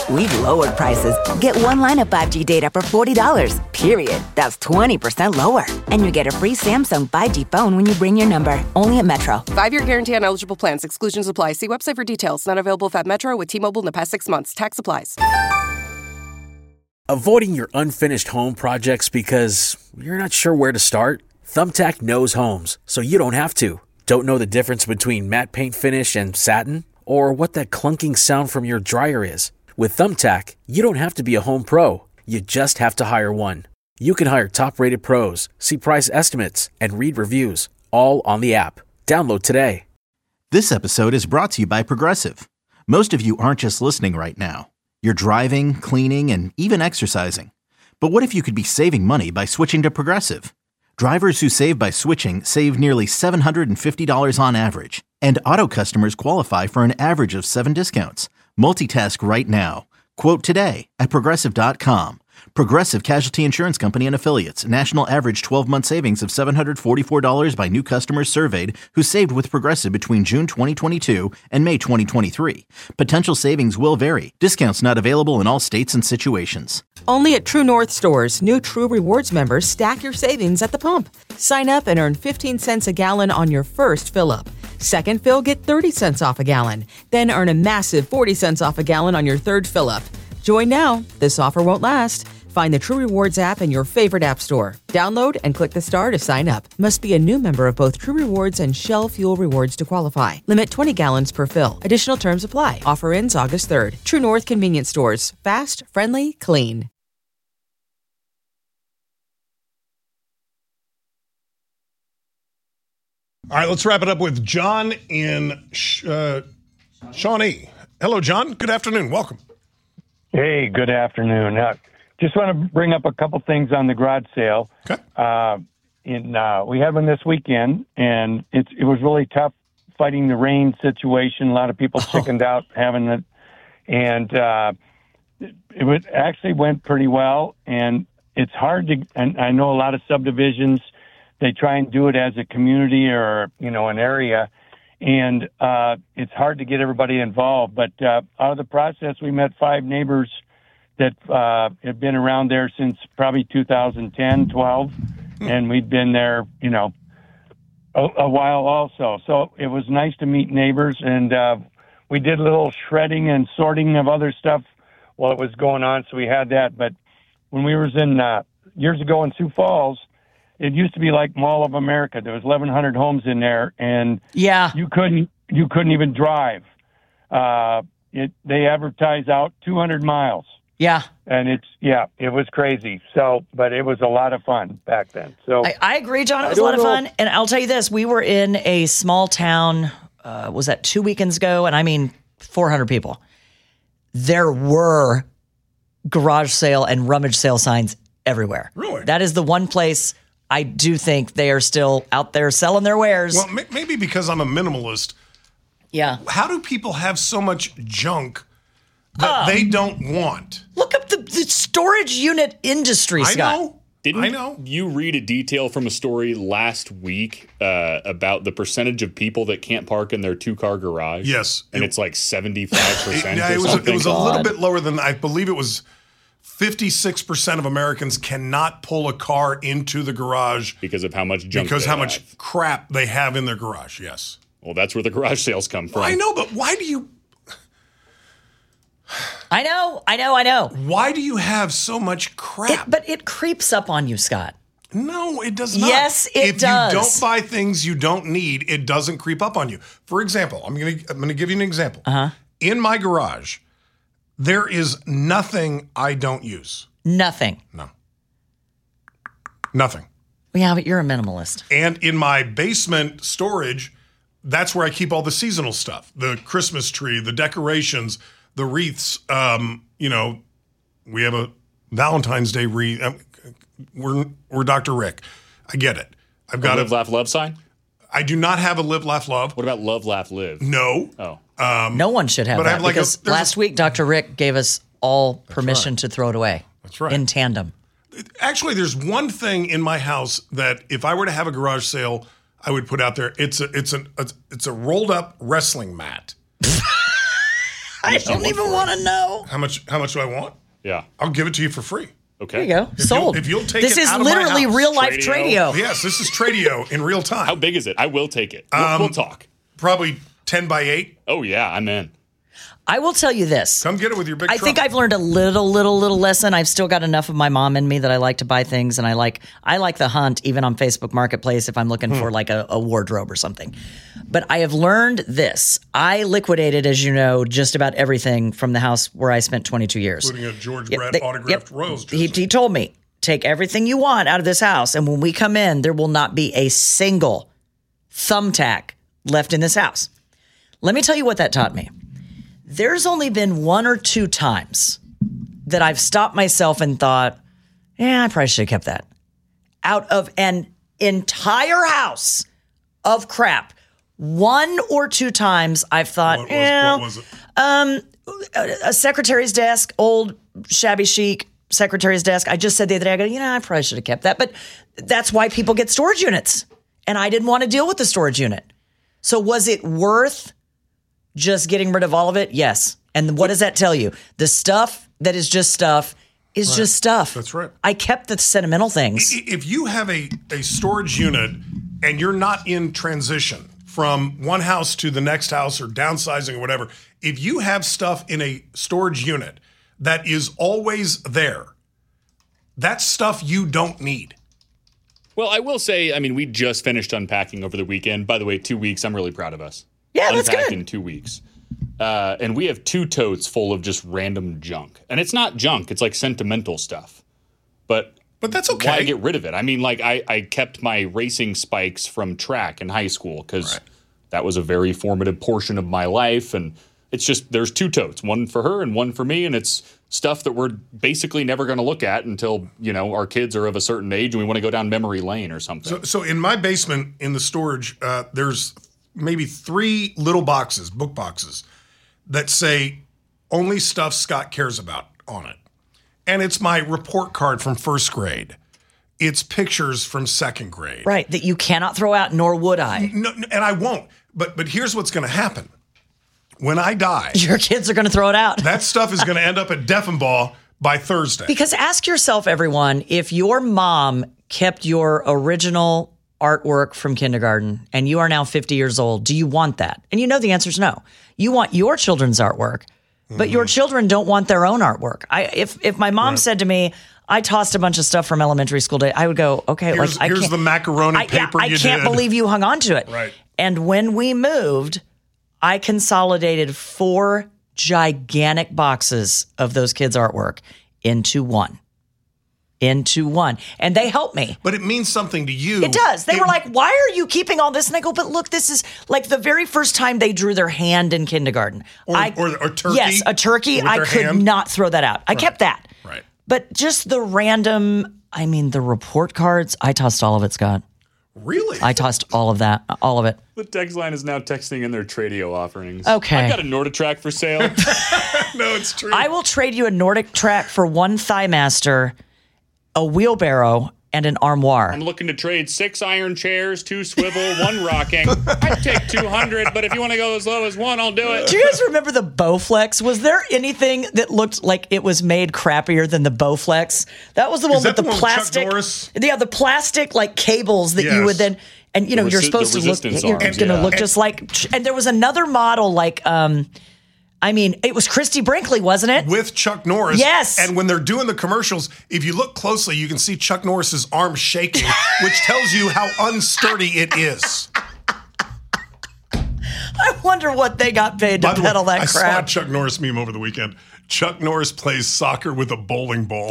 [SPEAKER 3] We've lowered prices. Get one line of five G data for forty dollars, period. That's twenty percent lower. And you get a free Samsung five G phone when you bring your number. Only at Metro.
[SPEAKER 4] Five-year guarantee on eligible plans. Exclusions apply. See website for details. Not available if at Metro with T-Mobile in the past six months. Tax applies.
[SPEAKER 5] Avoiding your unfinished home projects because you're not sure where to start? Thumbtack knows homes, so you don't have to. Don't know the difference between matte paint finish and satin? Or what that clunking sound from your dryer is? With Thumbtack, you don't have to be a home pro. You just have to hire one. You can hire top-rated pros, see price estimates, and read reviews, all on the app. Download today.
[SPEAKER 11] This episode is brought to you by Progressive. Most of you aren't just listening right now. You're driving, cleaning, and even exercising. But what if you could be saving money by switching to Progressive? Drivers who save by switching save nearly seven hundred fifty dollars on average. And auto customers qualify for an average of seven discounts. Multitask right now. Quote today at Progressive dot com. Progressive Casualty Insurance Company and Affiliates. National average twelve-month savings of seven hundred forty-four dollars by new customers surveyed who saved with Progressive between June twenty twenty-two and May twenty twenty-three. Potential savings will vary. Discounts not available in all states and situations.
[SPEAKER 16] Only at True North stores, new True Rewards members stack your savings at the pump. Sign up and earn fifteen cents a gallon on your first fill-up. Second fill, get thirty cents off a gallon. Then earn a massive forty cents off a gallon on your third fill-up. Join now. This offer won't last. Find the True Rewards app in your favorite app store. Download and click the star to sign up. Must be a new member of both True Rewards and Shell Fuel Rewards to qualify. Limit twenty gallons per fill. Additional terms apply. Offer ends August third. True North Convenience Stores. Fast, friendly, clean.
[SPEAKER 7] All right, let's wrap it up with John in uh, Shawnee. Hello, John. Good afternoon. Welcome.
[SPEAKER 17] Hey, good afternoon. Uh, just want to bring up a couple things on the garage sale.
[SPEAKER 7] Okay.
[SPEAKER 17] Uh, in uh, we had one this weekend, and it's it was really tough fighting the rain situation. A lot of people chickened out having it, and uh, it, it was, actually went pretty well. And it's hard to, and I know a lot of subdivisions, they try and do it as a community or, you know, an area, and uh, it's hard to get everybody involved. But uh, out of the process, we met five neighbors that uh, have been around there since probably two thousand ten, twelve, and we'd been there, you know, a, a while also. So it was nice to meet neighbors, and uh, we did a little shredding and sorting of other stuff while it was going on, so we had that. But when we was in, uh, years ago in Sioux Falls, it used to be like Mall of America. There was eleven hundred homes in there, and
[SPEAKER 8] yeah,
[SPEAKER 17] you couldn't you couldn't even drive. Uh, it they advertise out two hundred miles.
[SPEAKER 8] Yeah,
[SPEAKER 17] and it's yeah, it was crazy. So, but it was a lot of fun back then. So
[SPEAKER 8] I, I agree, John. It was a lot of fun, and I'll tell you this: we were in a small town. Uh, was that two weekends ago? And I mean, four hundred people. There were garage sale and rummage sale signs everywhere.
[SPEAKER 7] Really?
[SPEAKER 8] That is the one place I do think they are still out there selling their wares.
[SPEAKER 7] Well, m- maybe because I'm a minimalist.
[SPEAKER 8] Yeah.
[SPEAKER 7] How do people have so much junk that um, they don't want?
[SPEAKER 8] Look up the, the storage unit industry, Scott.
[SPEAKER 7] I know.
[SPEAKER 9] Didn't
[SPEAKER 7] I know.
[SPEAKER 9] you read a detail from a story last week uh, about the percentage of people that can't park in their two-car garage?
[SPEAKER 7] Yes.
[SPEAKER 9] And it, it's like seventy-five percent
[SPEAKER 7] it, yeah,
[SPEAKER 9] or
[SPEAKER 7] it was,
[SPEAKER 9] something.
[SPEAKER 7] It was a little bit lower than, I believe it was fifty-six percent of Americans cannot pull a car into the garage.
[SPEAKER 9] Because of how much junk
[SPEAKER 7] Because
[SPEAKER 9] they
[SPEAKER 7] how
[SPEAKER 9] have.
[SPEAKER 7] much crap they have in their garage, yes.
[SPEAKER 9] Well, that's where the garage sales come from.
[SPEAKER 7] I know, but why do you...
[SPEAKER 8] I know, I know, I know.
[SPEAKER 7] Why do you have so much crap?
[SPEAKER 8] It, but it creeps up on you, Scott.
[SPEAKER 7] No, it does not.
[SPEAKER 8] Yes, it
[SPEAKER 7] if
[SPEAKER 8] does.
[SPEAKER 7] If you don't buy things you don't need, it doesn't creep up on you. For example, I'm going to I'm going to give you an example.
[SPEAKER 8] Uh-huh.
[SPEAKER 7] In my garage, there is nothing I don't use.
[SPEAKER 8] Nothing.
[SPEAKER 7] No. Nothing.
[SPEAKER 8] Yeah, but you're a minimalist.
[SPEAKER 7] And in my basement storage, that's where I keep all the seasonal stuff. The Christmas tree, the decorations, the wreaths. Um, you know, we have a Valentine's Day wreath. Um, We're we're Doctor Rick. I get it. I've got
[SPEAKER 9] a live, laugh, love sign.
[SPEAKER 7] I do not have a live, laugh, love.
[SPEAKER 9] What about love, laugh, live?
[SPEAKER 7] No.
[SPEAKER 9] Oh.
[SPEAKER 7] Um,
[SPEAKER 8] no one should have
[SPEAKER 7] but
[SPEAKER 8] that
[SPEAKER 7] I have like
[SPEAKER 8] because
[SPEAKER 7] a,
[SPEAKER 8] last
[SPEAKER 7] a,
[SPEAKER 8] week Doctor Rick gave us all permission
[SPEAKER 7] right.
[SPEAKER 8] to throw it away.
[SPEAKER 7] That's right.
[SPEAKER 8] In tandem.
[SPEAKER 7] Actually, there's one thing in my house that if I were to have a garage sale, I would put out there. It's a it's a it's a rolled up wrestling mat.
[SPEAKER 8] I don't even want to know.
[SPEAKER 7] How much? How much do I want?
[SPEAKER 9] Yeah,
[SPEAKER 7] I'll give it to you for free.
[SPEAKER 9] Okay.
[SPEAKER 8] There you go.
[SPEAKER 7] If
[SPEAKER 8] Sold.
[SPEAKER 7] You'll, if you'll take
[SPEAKER 8] this
[SPEAKER 7] it
[SPEAKER 8] is
[SPEAKER 7] out of my
[SPEAKER 8] literally
[SPEAKER 7] house.
[SPEAKER 8] real life Tradio.
[SPEAKER 7] Yes, this is Tradio in real time.
[SPEAKER 9] How big is it? I will take it. We'll,
[SPEAKER 7] Um,
[SPEAKER 9] we'll talk.
[SPEAKER 7] Probably ten by eight.
[SPEAKER 9] Oh yeah, I'm in.
[SPEAKER 8] I will tell you this.
[SPEAKER 7] Come get it with your big
[SPEAKER 8] I
[SPEAKER 7] truck.
[SPEAKER 8] think I've learned a little, little, little lesson. I've still got enough of my mom in me that I like to buy things, and I like I like the hunt even on Facebook Marketplace if I'm looking
[SPEAKER 7] Hmm.
[SPEAKER 8] for like a, a wardrobe or something. But I have learned this. I liquidated, as you know, just about everything from the house where I spent twenty-two years.
[SPEAKER 7] Including a George
[SPEAKER 8] Yep,
[SPEAKER 7] Brett
[SPEAKER 8] they-
[SPEAKER 7] autographed
[SPEAKER 8] yep.
[SPEAKER 7] Royals
[SPEAKER 8] He,
[SPEAKER 7] jersey.
[SPEAKER 8] he told me, take everything you want out of this house, and when we come in, there will not be a single thumbtack left in this house. Let me tell you what that taught me. There's only been one or two times that I've stopped myself and thought, yeah, I probably should have kept that. Out of an entire house of crap, one or two times I've thought,
[SPEAKER 7] What was-
[SPEAKER 8] yeah,
[SPEAKER 7] what was it?
[SPEAKER 8] um, a, a secretary's desk, old shabby chic secretary's desk. I just said the other day, I go, you know, I probably should have kept that. But that's why people get storage units. And I didn't want to deal with the storage unit. So was it worth just getting rid of all of it? Yes. And what does that tell you? The stuff that is just stuff is
[SPEAKER 7] Right.
[SPEAKER 8] just stuff.
[SPEAKER 7] That's right.
[SPEAKER 8] I kept the sentimental things.
[SPEAKER 7] I- If you have a, a storage unit and you're not in transition from one house to the next house or downsizing or whatever, if you have stuff in a storage unit that is always there, that's stuff you don't need.
[SPEAKER 9] Well, I will say, I mean, we just finished unpacking over the weekend. By the way, two weeks. I'm really proud of us.
[SPEAKER 8] Yeah, that's
[SPEAKER 9] Unpacked
[SPEAKER 8] good.
[SPEAKER 9] in two weeks. Uh, and we have two totes full of just random junk. And it's not junk. It's like sentimental stuff. But
[SPEAKER 7] but that's okay.
[SPEAKER 9] Why get rid of it? I mean, like, I, I kept my racing spikes from track in high school because right. that was a very formative portion of my life. And it's just, there's two totes, one for her and one for me. And it's stuff that we're basically never going to look at until, you know, our kids are of a certain age and we want to go down memory lane or something.
[SPEAKER 7] So, so in my basement in the storage, uh, there's maybe three little boxes, book boxes, that say only stuff Scott cares about on it. And it's my report card from first grade. It's pictures from second grade.
[SPEAKER 8] Right, that you cannot throw out, nor would I.
[SPEAKER 7] No, no, and I won't. But but here's what's going to happen. When I die,
[SPEAKER 8] your kids are going to throw it out.
[SPEAKER 7] That stuff is going to end up at Deffenbaugh by Thursday.
[SPEAKER 8] Because ask yourself, everyone, if your mom kept your original artwork from kindergarten and you are now fifty years old, do you want that? And you know the answer is no. You want your children's artwork, but mm-hmm. your children don't want their own artwork. I if if my mom right. said to me, I tossed a bunch of stuff from elementary school day, I would go, okay,
[SPEAKER 7] here's,
[SPEAKER 8] like I
[SPEAKER 7] here's
[SPEAKER 8] can't,
[SPEAKER 7] the macaroni
[SPEAKER 8] I,
[SPEAKER 7] paper
[SPEAKER 8] I,
[SPEAKER 7] you
[SPEAKER 8] I can't
[SPEAKER 7] did.
[SPEAKER 8] believe you hung on to it.
[SPEAKER 7] Right.
[SPEAKER 8] And when we moved, I consolidated four gigantic boxes of those kids' artwork into one. Into one. And they helped me.
[SPEAKER 7] But it means something to you.
[SPEAKER 8] It does. They
[SPEAKER 7] it,
[SPEAKER 8] were like, why are you keeping all this? And I go, but look, this is like the very first time they drew their hand in kindergarten.
[SPEAKER 7] Or,
[SPEAKER 8] I,
[SPEAKER 7] or a turkey.
[SPEAKER 8] Yes, a turkey. I could
[SPEAKER 7] hand.
[SPEAKER 8] not throw that out. I
[SPEAKER 7] right.
[SPEAKER 8] kept that.
[SPEAKER 7] Right.
[SPEAKER 8] But just the random, I mean, the report cards, I tossed all of it, Scott.
[SPEAKER 7] Really?
[SPEAKER 8] I tossed all of that, all of it.
[SPEAKER 9] The text line is now texting in their Tradio offerings.
[SPEAKER 8] Okay.
[SPEAKER 9] I've got a Norditrack for sale.
[SPEAKER 7] No, it's true.
[SPEAKER 8] I will trade you a Nordic track for one Thighmaster, a wheelbarrow, and an armoire.
[SPEAKER 9] I'm looking to trade six iron chairs, two swivel, one rocking. I'd take two hundred, but if you want to go as low as one, I'll do it.
[SPEAKER 8] Do you guys remember the Bowflex? Was there anything that looked like it was made crappier than the Bowflex? That was the one
[SPEAKER 7] Is
[SPEAKER 8] with
[SPEAKER 7] that
[SPEAKER 8] the,
[SPEAKER 7] the one
[SPEAKER 8] plastic.
[SPEAKER 7] Chuck Norris?
[SPEAKER 8] Yeah, the plastic like cables that
[SPEAKER 7] Yes.
[SPEAKER 8] you would then, and you know,
[SPEAKER 9] The
[SPEAKER 8] you're
[SPEAKER 9] resi-
[SPEAKER 8] supposed
[SPEAKER 9] the
[SPEAKER 8] to look.
[SPEAKER 9] resistance
[SPEAKER 8] You're
[SPEAKER 9] arms,
[SPEAKER 8] going to
[SPEAKER 9] yeah.
[SPEAKER 8] look just like. And there was another model like. um I mean, it was Christy Brinkley, wasn't it?
[SPEAKER 7] With Chuck Norris.
[SPEAKER 8] Yes.
[SPEAKER 7] And when they're doing the commercials, if you look closely, you can see Chuck Norris's arm shaking, which tells you how unsturdy it is.
[SPEAKER 8] I wonder what they got paid to
[SPEAKER 7] By the
[SPEAKER 8] peddle
[SPEAKER 7] way,
[SPEAKER 8] that
[SPEAKER 7] I saw a
[SPEAKER 8] crap.
[SPEAKER 7] Chuck Norris meme over the weekend. Chuck Norris plays soccer with a bowling ball.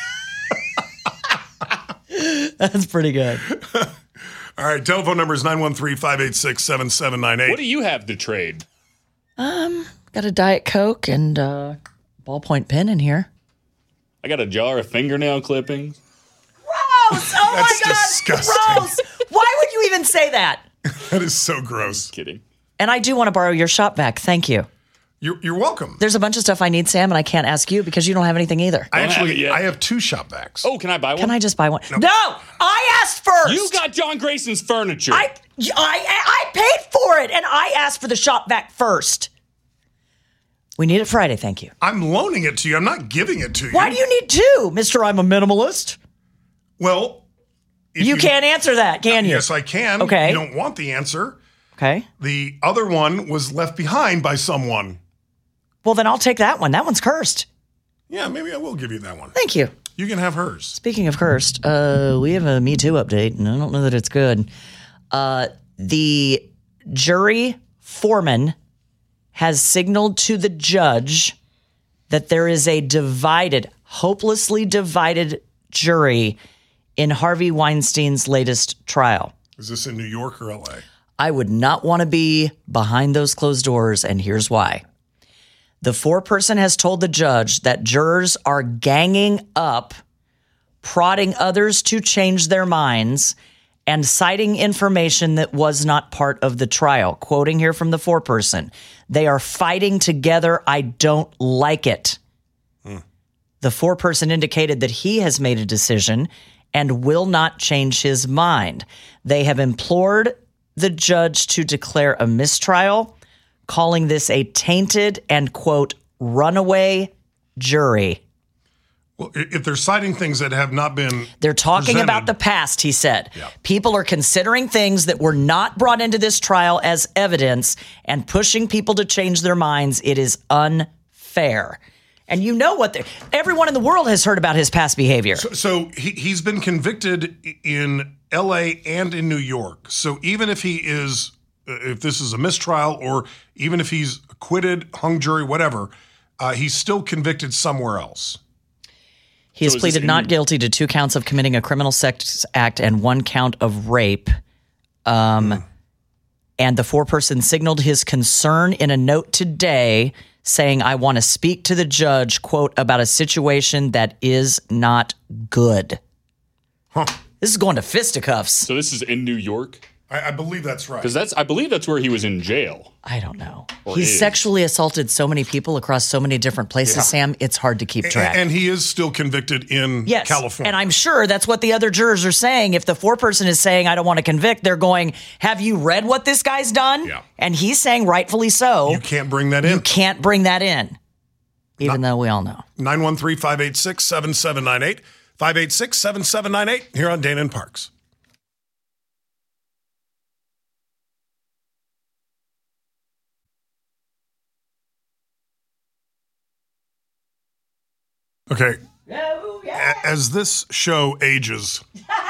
[SPEAKER 8] That's pretty good.
[SPEAKER 7] All right, telephone number is nine one three, five eight six, seven seven nine eight.
[SPEAKER 9] What do you have to trade?
[SPEAKER 8] Um, got a Diet Coke and a ballpoint pen in here.
[SPEAKER 9] I got a jar of fingernail clippings.
[SPEAKER 8] Gross! Oh
[SPEAKER 7] That's
[SPEAKER 8] my God!
[SPEAKER 7] disgusting.
[SPEAKER 8] Gross! Why would you even say that?
[SPEAKER 7] That is so gross.
[SPEAKER 9] Kidding.
[SPEAKER 8] And I do want to borrow your shop vac. Thank you.
[SPEAKER 7] You're, you're welcome.
[SPEAKER 8] There's a bunch of stuff I need, Sam, and I can't ask you because you don't have anything either.
[SPEAKER 7] I
[SPEAKER 9] Don't have it
[SPEAKER 7] actually,
[SPEAKER 9] yet.
[SPEAKER 7] I have two shop vacs.
[SPEAKER 9] Oh, can I buy one?
[SPEAKER 8] Can I just buy one? No, I asked first.
[SPEAKER 9] You got John Grayson's furniture.
[SPEAKER 8] I, I, I paid for it, and I asked for the shop vac first. We need it Friday, thank you.
[SPEAKER 7] I'm loaning it to you. I'm not giving it to you.
[SPEAKER 8] Why do you need two, Mister I'm a minimalist?
[SPEAKER 7] Well,
[SPEAKER 8] you, you can't answer that, can you?
[SPEAKER 7] Yes, I can.
[SPEAKER 8] Okay.
[SPEAKER 7] You don't want the answer.
[SPEAKER 8] Okay.
[SPEAKER 7] The other one was left behind by someone.
[SPEAKER 8] Well, then I'll take that one. That one's cursed.
[SPEAKER 7] Yeah, maybe I will give you that one.
[SPEAKER 8] Thank you.
[SPEAKER 7] You can have hers.
[SPEAKER 8] Speaking of cursed, uh, we have a Me Too update, and I don't know that it's good. Uh, the jury foreman has signaled to the judge that there is a divided, hopelessly divided jury in Harvey Weinstein's latest trial.
[SPEAKER 7] Is this in New York or L A?
[SPEAKER 8] I would not want to be behind those closed doors, and here's why. The foreperson has told the judge that jurors are ganging up, prodding others to change their minds, and citing information that was not part of the trial. Quoting here from the foreperson, they are fighting together. I don't like it. Hmm. The foreperson indicated that he has made a decision and will not change his mind. They have implored the judge to declare a mistrial, calling this a tainted and, quote, runaway jury.
[SPEAKER 7] Well, if they're citing things that have not been
[SPEAKER 8] They're talking
[SPEAKER 7] presented,
[SPEAKER 8] about the past, he said.
[SPEAKER 7] Yeah.
[SPEAKER 8] People are considering things that were not brought into this trial as evidence and pushing people to change their minds. It is unfair. And you know what? Everyone in the world has heard about his past behavior.
[SPEAKER 7] So, so he, he's been convicted in L A and in New York. So even if he is, if this is a mistrial or even if he's acquitted, hung jury, whatever, uh, he's still convicted somewhere else.
[SPEAKER 8] He has so pleaded not guilty to two counts of committing a criminal sex act and one count of rape. Um, mm. And the foreperson signaled his concern in a note today saying, I want to speak to the judge, quote, about a situation that is not good.
[SPEAKER 7] Huh.
[SPEAKER 8] This is going to fisticuffs.
[SPEAKER 9] So this is in New York?
[SPEAKER 7] I, I believe that's right.
[SPEAKER 9] Because that's, I believe that's where he was in jail.
[SPEAKER 8] I don't know.
[SPEAKER 9] Or
[SPEAKER 8] He's
[SPEAKER 9] is.
[SPEAKER 8] sexually assaulted so many people across so many different places, yeah. Sam, it's hard to keep track.
[SPEAKER 7] And, and he is still convicted in
[SPEAKER 8] yes.
[SPEAKER 7] California.
[SPEAKER 8] And I'm sure that's what the other jurors are saying. If the foreperson is saying, I don't want to convict, they're going, have you read what this guy's done?
[SPEAKER 7] Yeah.
[SPEAKER 8] And he's saying, rightfully so.
[SPEAKER 7] You can't bring that in.
[SPEAKER 8] You can't bring that in, even Not, though we all know.
[SPEAKER 7] nine one three, five eight six, seven seven nine eight. five eight six, seven seven nine eight here on Dana and Parks. Okay.
[SPEAKER 8] Oh, yeah.
[SPEAKER 7] As this show ages,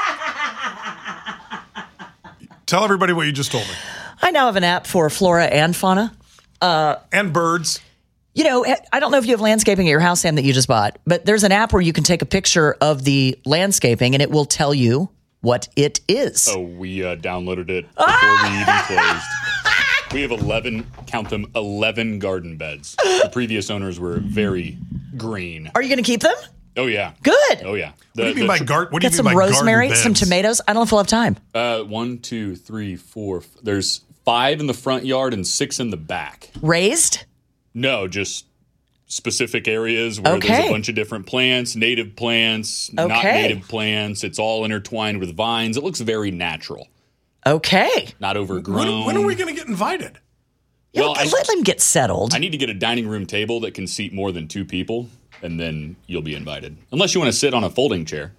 [SPEAKER 7] tell everybody what you just told me.
[SPEAKER 8] I now have an app for flora and fauna. Uh,
[SPEAKER 7] and birds.
[SPEAKER 8] You know, I don't know if you have landscaping at your house, Sam, that you just bought, but there's an app where you can take a picture of the landscaping and it will tell you what it is.
[SPEAKER 9] Oh, we uh, downloaded it before ah! we even closed. We have eleven, count them, eleven garden beds. The previous owners were very green.
[SPEAKER 8] Are you going to keep them?
[SPEAKER 9] Oh, yeah.
[SPEAKER 8] Good.
[SPEAKER 9] Oh, yeah.
[SPEAKER 7] The, what do you mean by garden? What do you
[SPEAKER 8] Get
[SPEAKER 7] mean by
[SPEAKER 8] some rosemary,
[SPEAKER 7] garden
[SPEAKER 8] some tomatoes. I don't know if we'll have time.
[SPEAKER 9] Uh, one, two, three, four. F- there's five in the front yard and six in the back.
[SPEAKER 8] Raised?
[SPEAKER 9] No, just specific areas where
[SPEAKER 8] okay.
[SPEAKER 9] there's a bunch of different plants, native plants,
[SPEAKER 8] okay.
[SPEAKER 9] not native plants. It's all intertwined with vines. It looks very natural.
[SPEAKER 8] Okay.
[SPEAKER 9] Not overgrown.
[SPEAKER 7] When, when are we going to get invited?
[SPEAKER 8] Yeah,
[SPEAKER 9] well,
[SPEAKER 8] let, I, let them get settled.
[SPEAKER 9] I need to get a dining room table that can seat more than two people, and then you'll be invited. Unless you want to sit on a folding chair.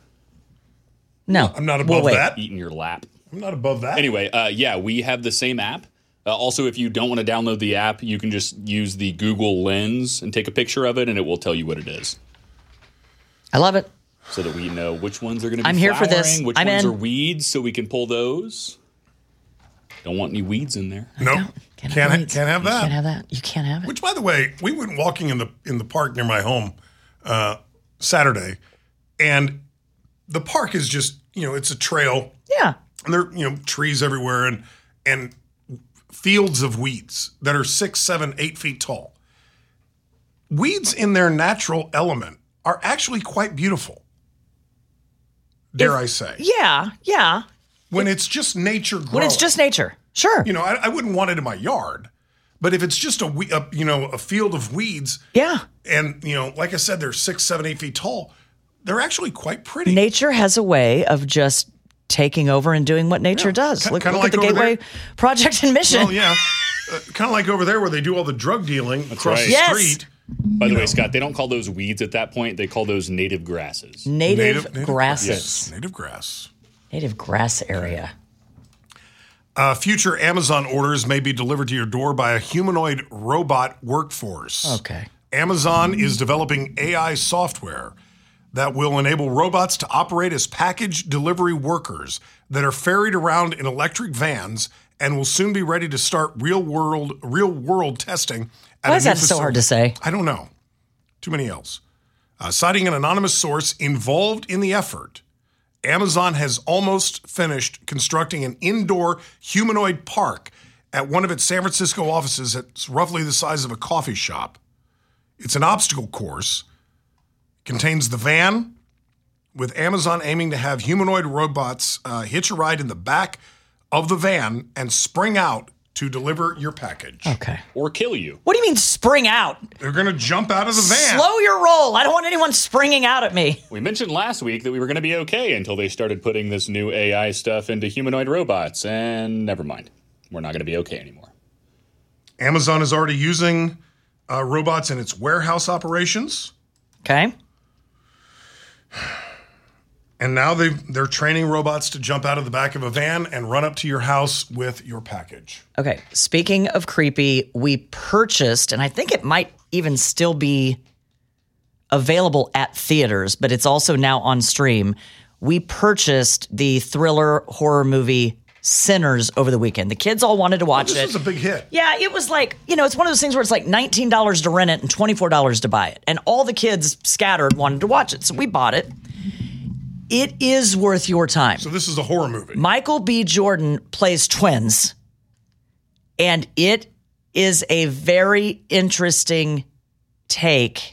[SPEAKER 8] No.
[SPEAKER 7] I'm not above
[SPEAKER 8] well,
[SPEAKER 7] that.
[SPEAKER 9] Eat in your lap.
[SPEAKER 7] I'm not above that.
[SPEAKER 9] Anyway, uh, yeah, we have the same app. Uh, also, if you don't want to download the app, you can just use the Google Lens and take a picture of it, and it will tell you what it is.
[SPEAKER 8] I love it.
[SPEAKER 9] So that we know which ones are going to be
[SPEAKER 8] I'm
[SPEAKER 9] flowering,
[SPEAKER 8] here for this.
[SPEAKER 9] which
[SPEAKER 8] I'm
[SPEAKER 9] ones
[SPEAKER 8] in.
[SPEAKER 9] are weeds, so we can pull those. Don't want any weeds in there.
[SPEAKER 7] Nope.
[SPEAKER 8] Can't,
[SPEAKER 7] can't,
[SPEAKER 8] have
[SPEAKER 7] ha- can't have that.
[SPEAKER 8] You can't have that. You can't have it.
[SPEAKER 7] Which, by the way, we went walking in the in the park near my home uh, Saturday, and the park is just, you know, it's a trail.
[SPEAKER 8] Yeah.
[SPEAKER 7] And there are, you know, trees everywhere and and fields of weeds that are six, seven, eight feet tall. Weeds in their natural element are actually quite beautiful. Dare
[SPEAKER 8] if,
[SPEAKER 7] I say?
[SPEAKER 8] Yeah, yeah.
[SPEAKER 7] When it's just nature growing.
[SPEAKER 8] When it's just nature, sure.
[SPEAKER 7] You know, I, I wouldn't want it in my yard, but if it's just a, we- a you know a field of weeds,
[SPEAKER 8] yeah,
[SPEAKER 7] and you know, like I said, they're six, seven, eight feet tall. They're actually quite pretty.
[SPEAKER 8] Nature has a way of just taking over and doing what nature
[SPEAKER 7] yeah.
[SPEAKER 8] does.
[SPEAKER 7] K-
[SPEAKER 8] look
[SPEAKER 7] kinda
[SPEAKER 8] look
[SPEAKER 7] like
[SPEAKER 8] at the Gateway
[SPEAKER 7] there.
[SPEAKER 8] Project and Mission.
[SPEAKER 7] Well, yeah. uh, kind of like over there where they do all the drug dealing
[SPEAKER 9] That's
[SPEAKER 7] across
[SPEAKER 9] right.
[SPEAKER 7] the
[SPEAKER 8] Yes.
[SPEAKER 7] street.
[SPEAKER 9] By the way, Scott, they don't call those weeds at that point. They call those native grasses.
[SPEAKER 8] Native,
[SPEAKER 7] Native- native
[SPEAKER 8] grasses.
[SPEAKER 7] Yes, native grass.
[SPEAKER 8] Native grass area.
[SPEAKER 7] Uh, future Amazon orders may be delivered to your door by a humanoid robot workforce.
[SPEAKER 8] Okay.
[SPEAKER 7] Amazon is developing A I software that will enable robots to operate as package delivery workers that are ferried around in electric vans and will soon be ready to start real world real world testing. At
[SPEAKER 8] Why
[SPEAKER 7] a
[SPEAKER 8] is
[SPEAKER 7] new
[SPEAKER 8] that so hard to
[SPEAKER 7] facility.
[SPEAKER 8] say?
[SPEAKER 7] I don't know. Too many L's. Uh, citing an anonymous source involved in the effort, Amazon has almost finished constructing an indoor humanoid park at one of its San Francisco offices that's roughly the size of a coffee shop. It's an obstacle course. Contains the van, with Amazon aiming to have humanoid robots uh, hitch a ride in the back of the van and spring out to deliver your package.
[SPEAKER 8] Okay.
[SPEAKER 9] Or kill you.
[SPEAKER 8] What do you mean spring out?
[SPEAKER 7] They're going to jump out of the van.
[SPEAKER 8] Slow your roll. I don't want anyone springing out at me.
[SPEAKER 9] We mentioned last week that we were going to be okay until they started putting this new A I stuff into humanoid robots, and never mind. We're not going to be okay anymore.
[SPEAKER 7] Amazon is already using uh, robots in its warehouse operations.
[SPEAKER 8] Okay.
[SPEAKER 7] And now they they're training robots to jump out of the back of a van and run up to your house with your package.
[SPEAKER 8] Okay. Speaking of creepy, we purchased, and I think it might even still be available at theaters, but it's also now on stream. We purchased the thriller horror movie Sinners over the weekend. The kids all wanted to watch
[SPEAKER 7] this
[SPEAKER 8] it.
[SPEAKER 7] was a big hit.
[SPEAKER 8] Yeah, it was like, you know, it's one of those things where it's like nineteen dollars to rent it and twenty-four dollars to buy it. And all the kids scattered wanted to watch it. So we bought it. It is worth your time.
[SPEAKER 7] So this is a horror movie.
[SPEAKER 8] Michael B. Jordan plays twins. And it is a very interesting take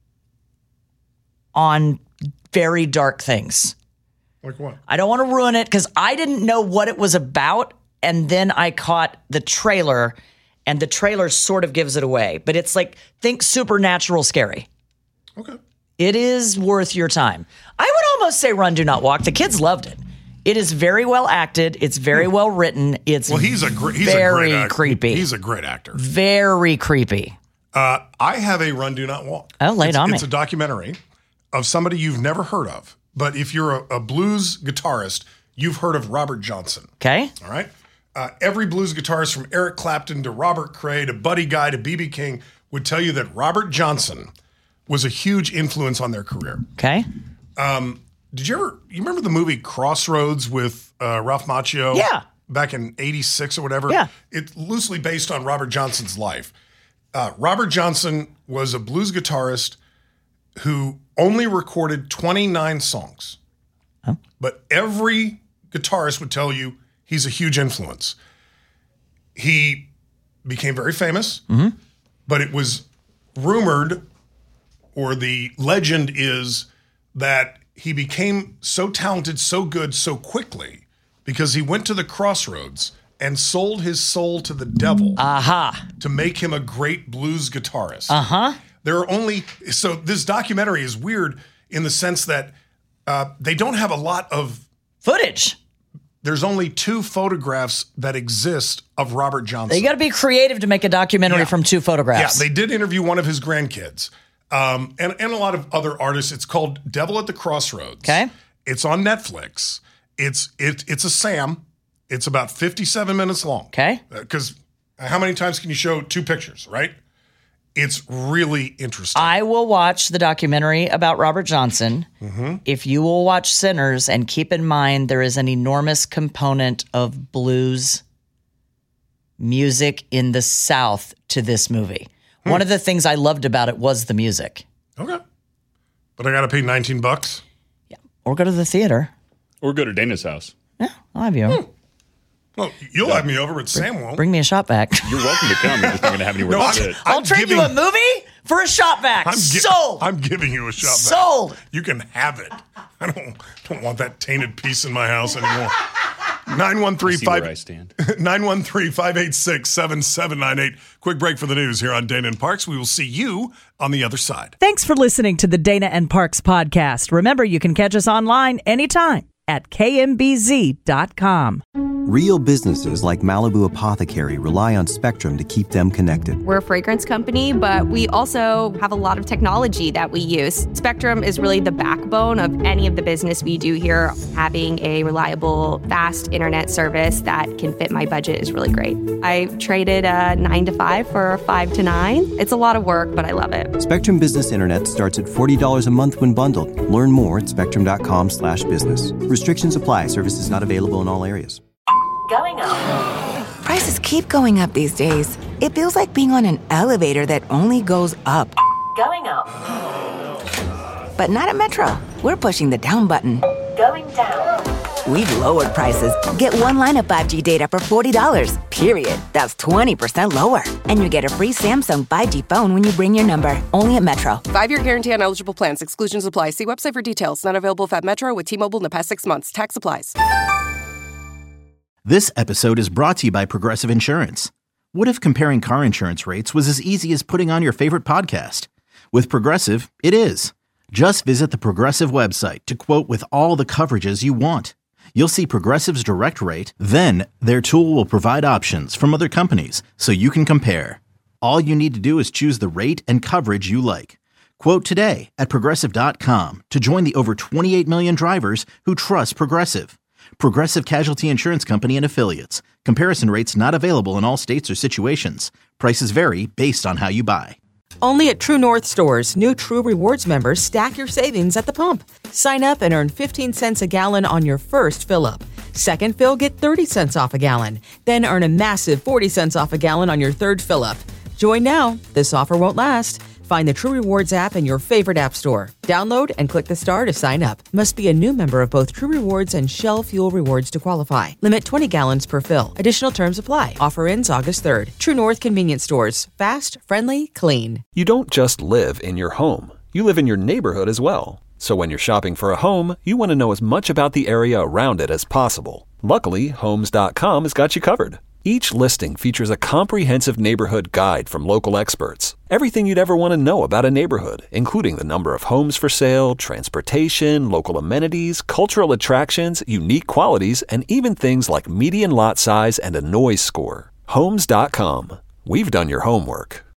[SPEAKER 8] on very dark things.
[SPEAKER 7] Like what?
[SPEAKER 8] I don't want to ruin it because I didn't know what it was about. And then I caught the trailer, and the trailer sort of gives it away. But it's like, think supernatural scary.
[SPEAKER 7] Okay.
[SPEAKER 8] It is worth your time. I would almost say Run, Do Not Walk. The kids loved it. It is very well acted. It's very well written. It's
[SPEAKER 7] Well, he's a great he's
[SPEAKER 8] very
[SPEAKER 7] a great actor.
[SPEAKER 8] creepy.
[SPEAKER 7] He's a great actor.
[SPEAKER 8] Very creepy.
[SPEAKER 7] Uh, I have a Run, Do Not Walk.
[SPEAKER 8] Oh, lay it
[SPEAKER 7] it's,
[SPEAKER 8] on
[SPEAKER 7] It's
[SPEAKER 8] me.
[SPEAKER 7] a documentary of somebody you've never heard of. But if you're a, a blues guitarist, you've heard of Robert Johnson.
[SPEAKER 8] Okay.
[SPEAKER 7] All right. Uh, every blues guitarist from Eric Clapton to Robert Cray to Buddy Guy to B B King would tell you that Robert Johnson was a huge influence on their career.
[SPEAKER 8] Okay.
[SPEAKER 7] Um, did you ever, you remember the movie Crossroads with uh, Ralph Macchio?
[SPEAKER 8] Yeah.
[SPEAKER 7] Back in eighty-six or whatever?
[SPEAKER 8] Yeah.
[SPEAKER 7] It's loosely based on Robert Johnson's life. Uh, Robert Johnson was a blues guitarist who only recorded twenty-nine songs.
[SPEAKER 8] Oh.
[SPEAKER 7] But every guitarist would tell you he's a huge influence. He became very famous,
[SPEAKER 8] Mm-hmm.
[SPEAKER 7] but it was rumored, or the legend is, that he became so talented, so good, so quickly because he went to the Crossroads and sold his soul to the devil
[SPEAKER 8] Aha.
[SPEAKER 7] to make him a great blues guitarist.
[SPEAKER 8] Uh-huh.
[SPEAKER 7] There are only, so this documentary is weird in the sense that uh, they don't have a lot of
[SPEAKER 8] footage.
[SPEAKER 7] There's only two photographs that exist of Robert Johnson.
[SPEAKER 8] You got to be creative to make a documentary
[SPEAKER 7] Yeah.
[SPEAKER 8] from two photographs.
[SPEAKER 7] Yeah, they did interview one of his grandkids um, and, and a lot of other artists. It's called Devil at the Crossroads.
[SPEAKER 8] Okay.
[SPEAKER 7] It's on Netflix. It's it, it's a Sam. It's about fifty-seven minutes long.
[SPEAKER 8] Okay.
[SPEAKER 7] Because how many times can you show two pictures, right? It's really interesting.
[SPEAKER 8] I will watch the documentary about Robert Johnson.
[SPEAKER 7] Mm-hmm.
[SPEAKER 8] If you will watch Sinners, and keep in mind there is an enormous component of blues music in the South to this movie.
[SPEAKER 7] Hmm.
[SPEAKER 8] One of the things I loved about it was the music.
[SPEAKER 7] Okay. But I got to pay nineteen bucks.
[SPEAKER 8] Or go to the theater.
[SPEAKER 9] Or go to Dana's house.
[SPEAKER 8] I'll have you.
[SPEAKER 7] Hmm. Well, you'll have me over, but Sam won't.
[SPEAKER 8] Bring me a shot back.
[SPEAKER 9] You're welcome to come. You're just not going to have anywhere
[SPEAKER 7] No,
[SPEAKER 9] to
[SPEAKER 7] I'm-
[SPEAKER 9] sit.
[SPEAKER 8] I'll
[SPEAKER 7] I'm
[SPEAKER 8] trade
[SPEAKER 7] giving-
[SPEAKER 8] you a movie for a shot back.
[SPEAKER 7] I'm gi-
[SPEAKER 8] Sold.
[SPEAKER 7] I'm giving you a shot back.
[SPEAKER 8] Sold.
[SPEAKER 7] You can have it. I don't don't want that tainted piece in my house anymore. nine one three
[SPEAKER 9] See where I
[SPEAKER 7] five
[SPEAKER 9] stand.
[SPEAKER 7] nine one three, five eight six, seven seven nine eight. Quick break for the news here on Dana and Parks. We will see you on the other side.
[SPEAKER 6] Thanks for listening to the Dana and Parks podcast. Remember, you can catch us online anytime at K M B Z dot com.
[SPEAKER 1] Real businesses like Malibu Apothecary rely on Spectrum to keep them connected.
[SPEAKER 2] We're a fragrance company, but we also have a lot of technology that we use. Spectrum is really the backbone of any of the business we do here. Having a reliable, fast internet service that can fit my budget is really great. I traded a nine to five for a five to nine. It's a lot of work, but I love it.
[SPEAKER 1] Spectrum Business Internet starts at forty dollars a month when bundled. Learn more at spectrum.com slash business. Restrictions apply. Services not available in all areas.
[SPEAKER 3] Going up. Prices keep going up these days. It feels like being on an elevator that only goes up. Going up. But not at Metro. We're pushing the down button. Going down. We've lowered prices. Get one line of five G data for forty dollars, period. That's twenty percent lower. And you get a free Samsung five G phone when you bring your number. Only at Metro.
[SPEAKER 4] Five-year guarantee on eligible plans. Exclusions apply. See website for details. Not available if at Metro with T-Mobile in the past six months. Tax applies.
[SPEAKER 11] This episode is brought to you by Progressive Insurance. What if comparing car insurance rates was as easy as putting on your favorite podcast? With Progressive, it is. Just visit the Progressive website to quote with all the coverages you want. You'll see Progressive's direct rate, then their tool will provide options from other companies so you can compare. All you need to do is choose the rate and coverage you like. Quote today at Progressive dot com to join the over twenty-eight million drivers who trust Progressive. Progressive Casualty Insurance Company and Affiliates. Comparison rates not available in all states or situations. Prices vary based on how you buy.
[SPEAKER 16] Only at True North stores, new True Rewards members stack your savings at the pump. Sign up and earn fifteen cents a gallon on your first fill-up. Second fill, get thirty cents off a gallon. Then earn a massive forty cents off a gallon on your third fill-up. Join now. This offer won't last. Find the True Rewards app in your favorite app store. Download and click the star to sign up. Must be a new member of both True Rewards and Shell Fuel Rewards to qualify. Limit twenty gallons per fill. Additional terms apply. Offer ends August third. True North Convenience Stores. Fast, friendly, clean.
[SPEAKER 18] You don't just live in your home. You live in your neighborhood as well. So when you're shopping for a home, you want to know as much about the area around it as possible. Luckily, Homes dot com has got you covered. Each listing features a comprehensive neighborhood guide from local experts. Everything you'd ever want to know about a neighborhood, including the number of homes for sale, transportation, local amenities, cultural attractions, unique qualities, and even things like median lot size and a noise score. Homes dot com. We've done your homework.